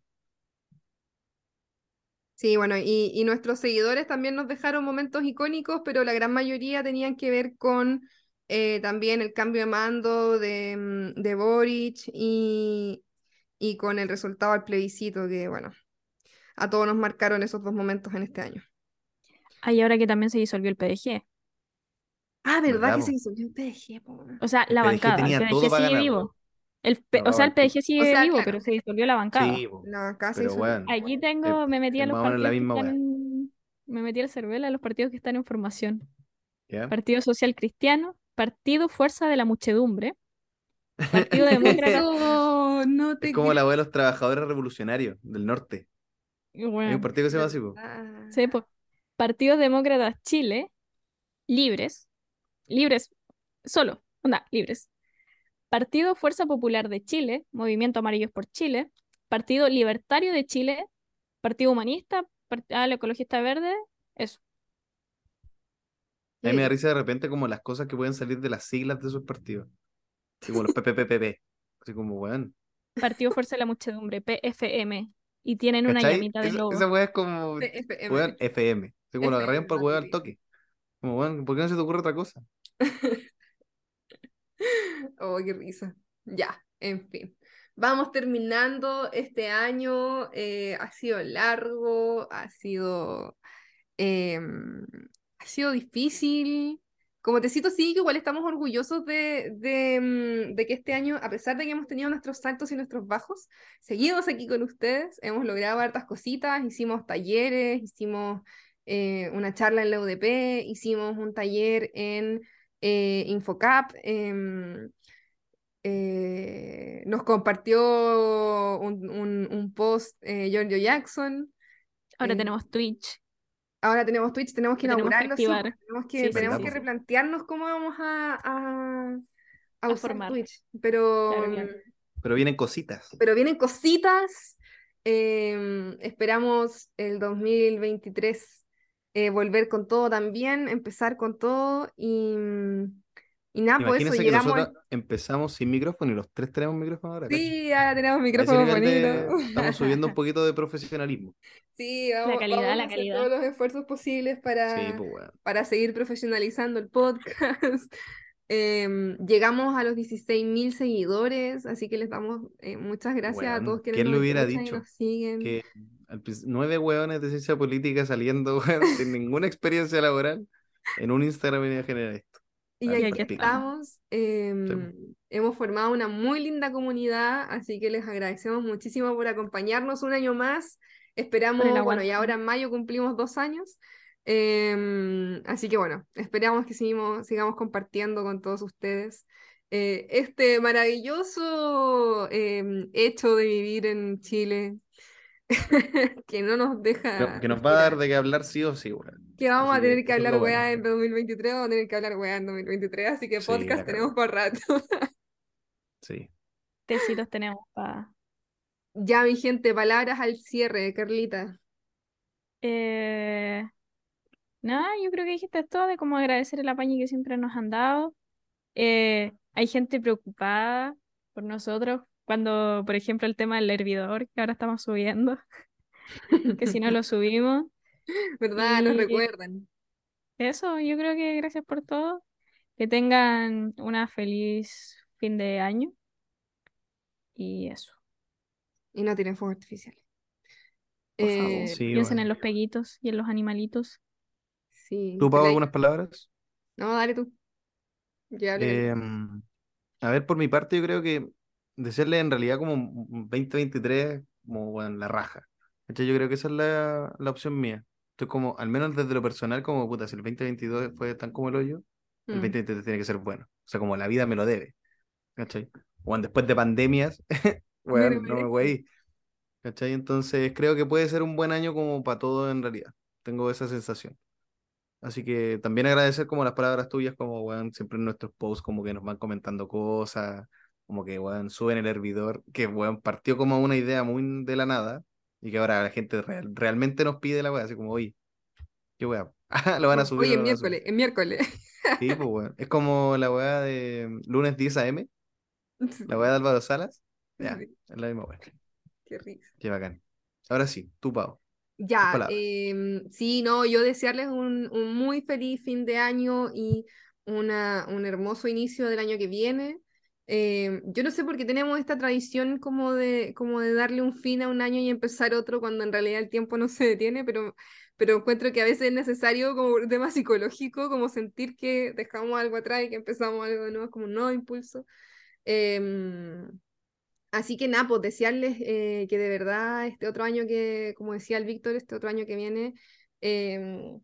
S1: Sí, bueno, y nuestros seguidores también nos dejaron momentos icónicos, pero la gran mayoría tenían que ver con también el cambio de mando de Boric y con el resultado del plebiscito, que bueno, a todos nos marcaron esos dos momentos en este año.
S3: hay ahora que también se disolvió el PDG.
S1: Ah, ¿verdad
S2: ¿Verdad,
S1: que se
S2: po?
S1: hizo? Yo te dejé, po, weón.
S3: O sea,
S2: El
S3: la
S2: PDG
S3: bancada, el
S2: tenía
S3: PDG
S2: todo para
S3: sigue
S2: ganar.
S3: vivo.
S2: La
S3: O sea,
S2: papa
S3: el
S2: al pico.
S3: PDG
S1: O
S3: sigue
S1: sea,
S3: vivo, pero
S1: claro,
S3: se disolvió la bancada.
S2: Sí, po.
S1: la bancada se
S2: Pero,
S1: disolvió.
S2: weón,
S3: Aquí
S2: es,
S3: me metí a
S2: es
S3: los
S2: más o menos la
S3: partidos que
S2: misma
S3: están
S2: wea.
S3: me metí al cervelo a los partidos que están en formación.
S2: ¿Ya?
S3: Partido Social Cristiano, Partido Fuerza de la Muchedumbre, Partido Demócrata,
S1: Eso, no
S2: Es
S1: te
S2: como
S1: creo.
S2: la wea de los trabajadores revolucionarios del norte.
S3: y
S2: Hay un
S3: bueno,
S2: partido que se llama así, po.
S1: ¿Verdad?
S3: sí, po. Partido Demócratas Chile, Libres, Libres, solo, onda, Libres. Partido Fuerza Popular de Chile, Movimiento Amarillos por Chile, Partido Libertario de Chile, Partido Humanista, el Ecologista Verde, eso.
S2: A mí me da
S1: ¿Qué?
S2: risa de repente como las cosas que pueden salir de las siglas de esos partidos. Así como los PPPPP. Así como, weón.
S3: Partido Fuerza de la Muchedumbre, PFM, y tienen una
S2: ¿Cachai?
S3: llamita de
S2: Esa
S3: logo.
S2: weá es como,
S1: FM.
S2: weón, FM. Así como lo agarrarían
S1: FM,
S2: por
S1: no te
S2: weón al
S1: creo.
S2: toque. Como, weón, ¿por qué no se te ocurre otra cosa?
S1: Oh, qué risa. Ya, en fin. Vamos terminando este año. Ha sido largo, ha sido difícil. Como te cito, sí, que igual estamos orgullosos de que este año, a pesar de que hemos tenido nuestros saltos y nuestros bajos, seguimos aquí con ustedes. Hemos logrado hartas cositas, hicimos talleres, hicimos una charla en la UDP, hicimos un taller en Infocap. Nos compartió un post Giorgio Jackson.
S3: Ahora
S1: eh,
S3: tenemos Twitch,
S1: Ahora tenemos Twitch, tenemos que
S3: que tenemos que
S1: inaugurarlo, sí, pues,
S3: activar.
S1: tenemos que,
S3: Sí, sí,
S1: tenemos
S2: ¿Verdad,
S1: que
S3: sí,
S2: po?
S3: sí.
S1: replantearnos cómo vamos a
S3: A
S1: usar
S3: formar.
S1: Twitch. Pero,
S3: Claro, claro.
S2: Pero vienen cositas.
S1: pero vienen cositas. Esperamos el 2023 volver con todo también, empezar con todo y nada, pues eso,
S2: Imagínense que
S1: llegamos,
S2: nosotros empezamos sin micrófono y los tres tenemos micrófono ahora, ¿cachai?
S1: sí, ahora tenemos
S2: A ese
S1: micrófonos
S2: nivel
S1: bonitos.
S2: de... Estamos subiendo un poquito de profesionalismo.
S1: Sí,
S3: La
S1: vamos,
S3: calidad,
S1: vamos a
S3: la
S1: hacer todos
S3: calidad.
S1: los esfuerzos posibles
S2: Sí, pues bueno.
S1: para seguir profesionalizando el podcast. Llegamos a los 16.000 seguidores, así que les damos muchas gracias a todos
S2: Weón,
S1: quienes
S2: ¿quién
S1: nos
S2: lo hubiera
S1: escuchan y
S2: dicho?
S1: nos siguen.
S2: Que 9 hueones de ciencia política saliendo, weón, sin ninguna experiencia laboral, en un Instagram venía a generar esto.
S1: Y
S2: Ah,
S3: Y
S1: aquí
S3: aquí estamos.
S1: estamos.
S2: sí, po.
S1: Hemos formado una muy linda comunidad, así que les agradecemos muchísimo por acompañarnos un año más.
S3: Por el
S1: Esperamos, bueno, y
S3: aguante.
S1: ahora en mayo cumplimos 2 años. Así que bueno, esperamos que sigamos compartiendo con todos ustedes este maravilloso hecho de vivir en Chile, que no nos deja
S2: Que nos va a dar
S1: respirar.
S2: de qué hablar sí o sí, weón.
S1: Que vamos a
S2: Así que
S1: tener que
S2: eso es
S1: hablar
S2: lo bueno.
S1: weá en 2023, vamos a tener que hablar weá en 2023, así que
S2: Sí,
S1: podcast
S2: la
S1: tenemos
S2: cagó.
S1: por rato.
S2: Sí.
S3: Tecitos tenemos para...
S1: Ya, mi gente, palabras al cierre, Carlita.
S3: Eh, nada, yo creo que dijiste todo de cómo agradecer el apaño que siempre nos han dado. Hay gente preocupada por nosotros cuando, por ejemplo, el tema del hervidor que ahora estamos subiendo, que si no lo subimos.
S1: ¿Verdad? Nos
S3: Y
S1: recuerdan.
S3: eso, yo creo que gracias por todo. Que tengan una feliz fin de año y eso,
S1: Y no tienen fuego artificial.
S3: por favor.
S2: Sí,
S3: Piensen en
S2: bueno.
S3: los peguitos y en los animalitos.
S1: Sí,
S2: ¿Tú, Pau, algunas palabras?
S1: No, dale tú. Yo hablé caleta.
S2: Eh, a ver, por mi parte, yo creo que desearle en realidad como un 2023 como bueno, la raja. ¿Cachai? Yo creo que esa es la opción mía. Estoy como, al menos desde lo personal, como puta, si el 2022 fue tan como el hoyo, el
S1: Mm.
S2: 2023 tiene que ser bueno. O sea, como la vida me lo debe. ¿Cachai? Bueno, después de pandemias,
S1: Me lo
S2: bueno, no me
S1: merezco.
S2: voy. ¿Cachai? Entonces creo que puede ser un buen año como para todo en realidad. Tengo esa sensación. Así que también agradecer como las palabras tuyas, como weón, siempre en nuestros posts como que nos van comentando cosas, como que weón, suben el hervidor, que weón partió como una idea muy de la nada, y que ahora la gente realmente nos pide la weá, así como, oye, qué weá, ¿lo van a subir
S1: Hoy
S2: o
S1: es
S2: no lo van a subir?
S1: miércoles, es miércoles.
S2: Sí, pues weón. Es como la weá de lunes 10 a.m., la weá de Álvaro Salas. Ya,
S1: Sí,
S2: es la misma weá.
S1: qué risa.
S2: Qué bacán. Ahora sí, tú, Pau, tus
S1: Ya,
S2: palabras.
S1: sí, no, yo desearles un muy feliz fin de año y un hermoso inicio del año que viene. Yo no sé por qué tenemos esta tradición como de darle un fin a un año y empezar otro cuando en realidad el tiempo no se detiene, pero encuentro que a veces es necesario como un tema psicológico, como sentir que dejamos algo atrás y que empezamos algo de nuevo, como un nuevo impulso. Em, Así que nada, pues desearles que de verdad este otro año que, como decía el Víctor, este otro año que viene em,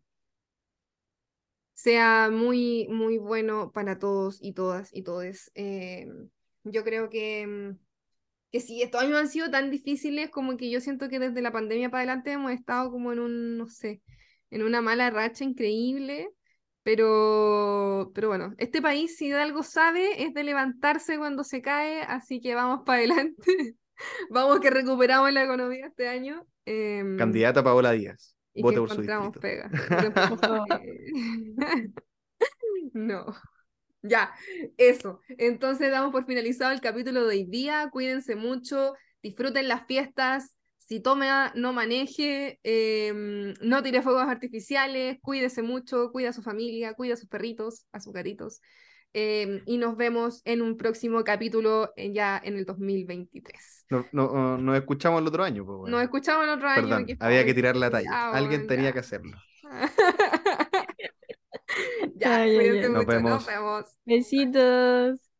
S1: sea muy, muy bueno para todos y todas y todes. Yo creo que sí, estos años han sido tan difíciles como que yo siento que desde la pandemia para adelante hemos estado como en un, no sé, en una mala racha increíble. Pero bueno, este país si de algo sabe es de levantarse cuando se cae, así que vamos para adelante. Vamos que recuperamos la economía este año
S2: Candidata Paola Díaz,
S1: y que
S2: vote por su
S1: encontramos
S2: distrito.
S1: pega. Voten por
S3: Por
S1: mí.
S3: favor.
S1: No, ya, eso. Entonces damos por finalizado el capítulo de hoy día. Cuídense mucho, disfruten las fiestas. Si toma, no maneje, no tire fuegos artificiales, cuídese mucho, cuida a su familia, cuida a sus perritos, a sus gatitos. Y nos vemos en un próximo capítulo ya en el 2023.
S2: No, no, nos escuchamos el otro año, pues,
S1: Nos
S2: weón.
S1: escuchamos el otro año
S2: Perdón,
S1: porque
S2: había que
S1: estamos
S2: tirar la talla.
S1: ya,
S2: Alguien
S1: bueno,
S2: tenía
S1: ya.
S2: que hacerlo.
S1: Ya,
S3: Ay, ay,
S1: cuídense
S3: ay.
S2: Nos
S1: mucho, nos
S2: vemos.
S1: vemos.
S3: Besitos.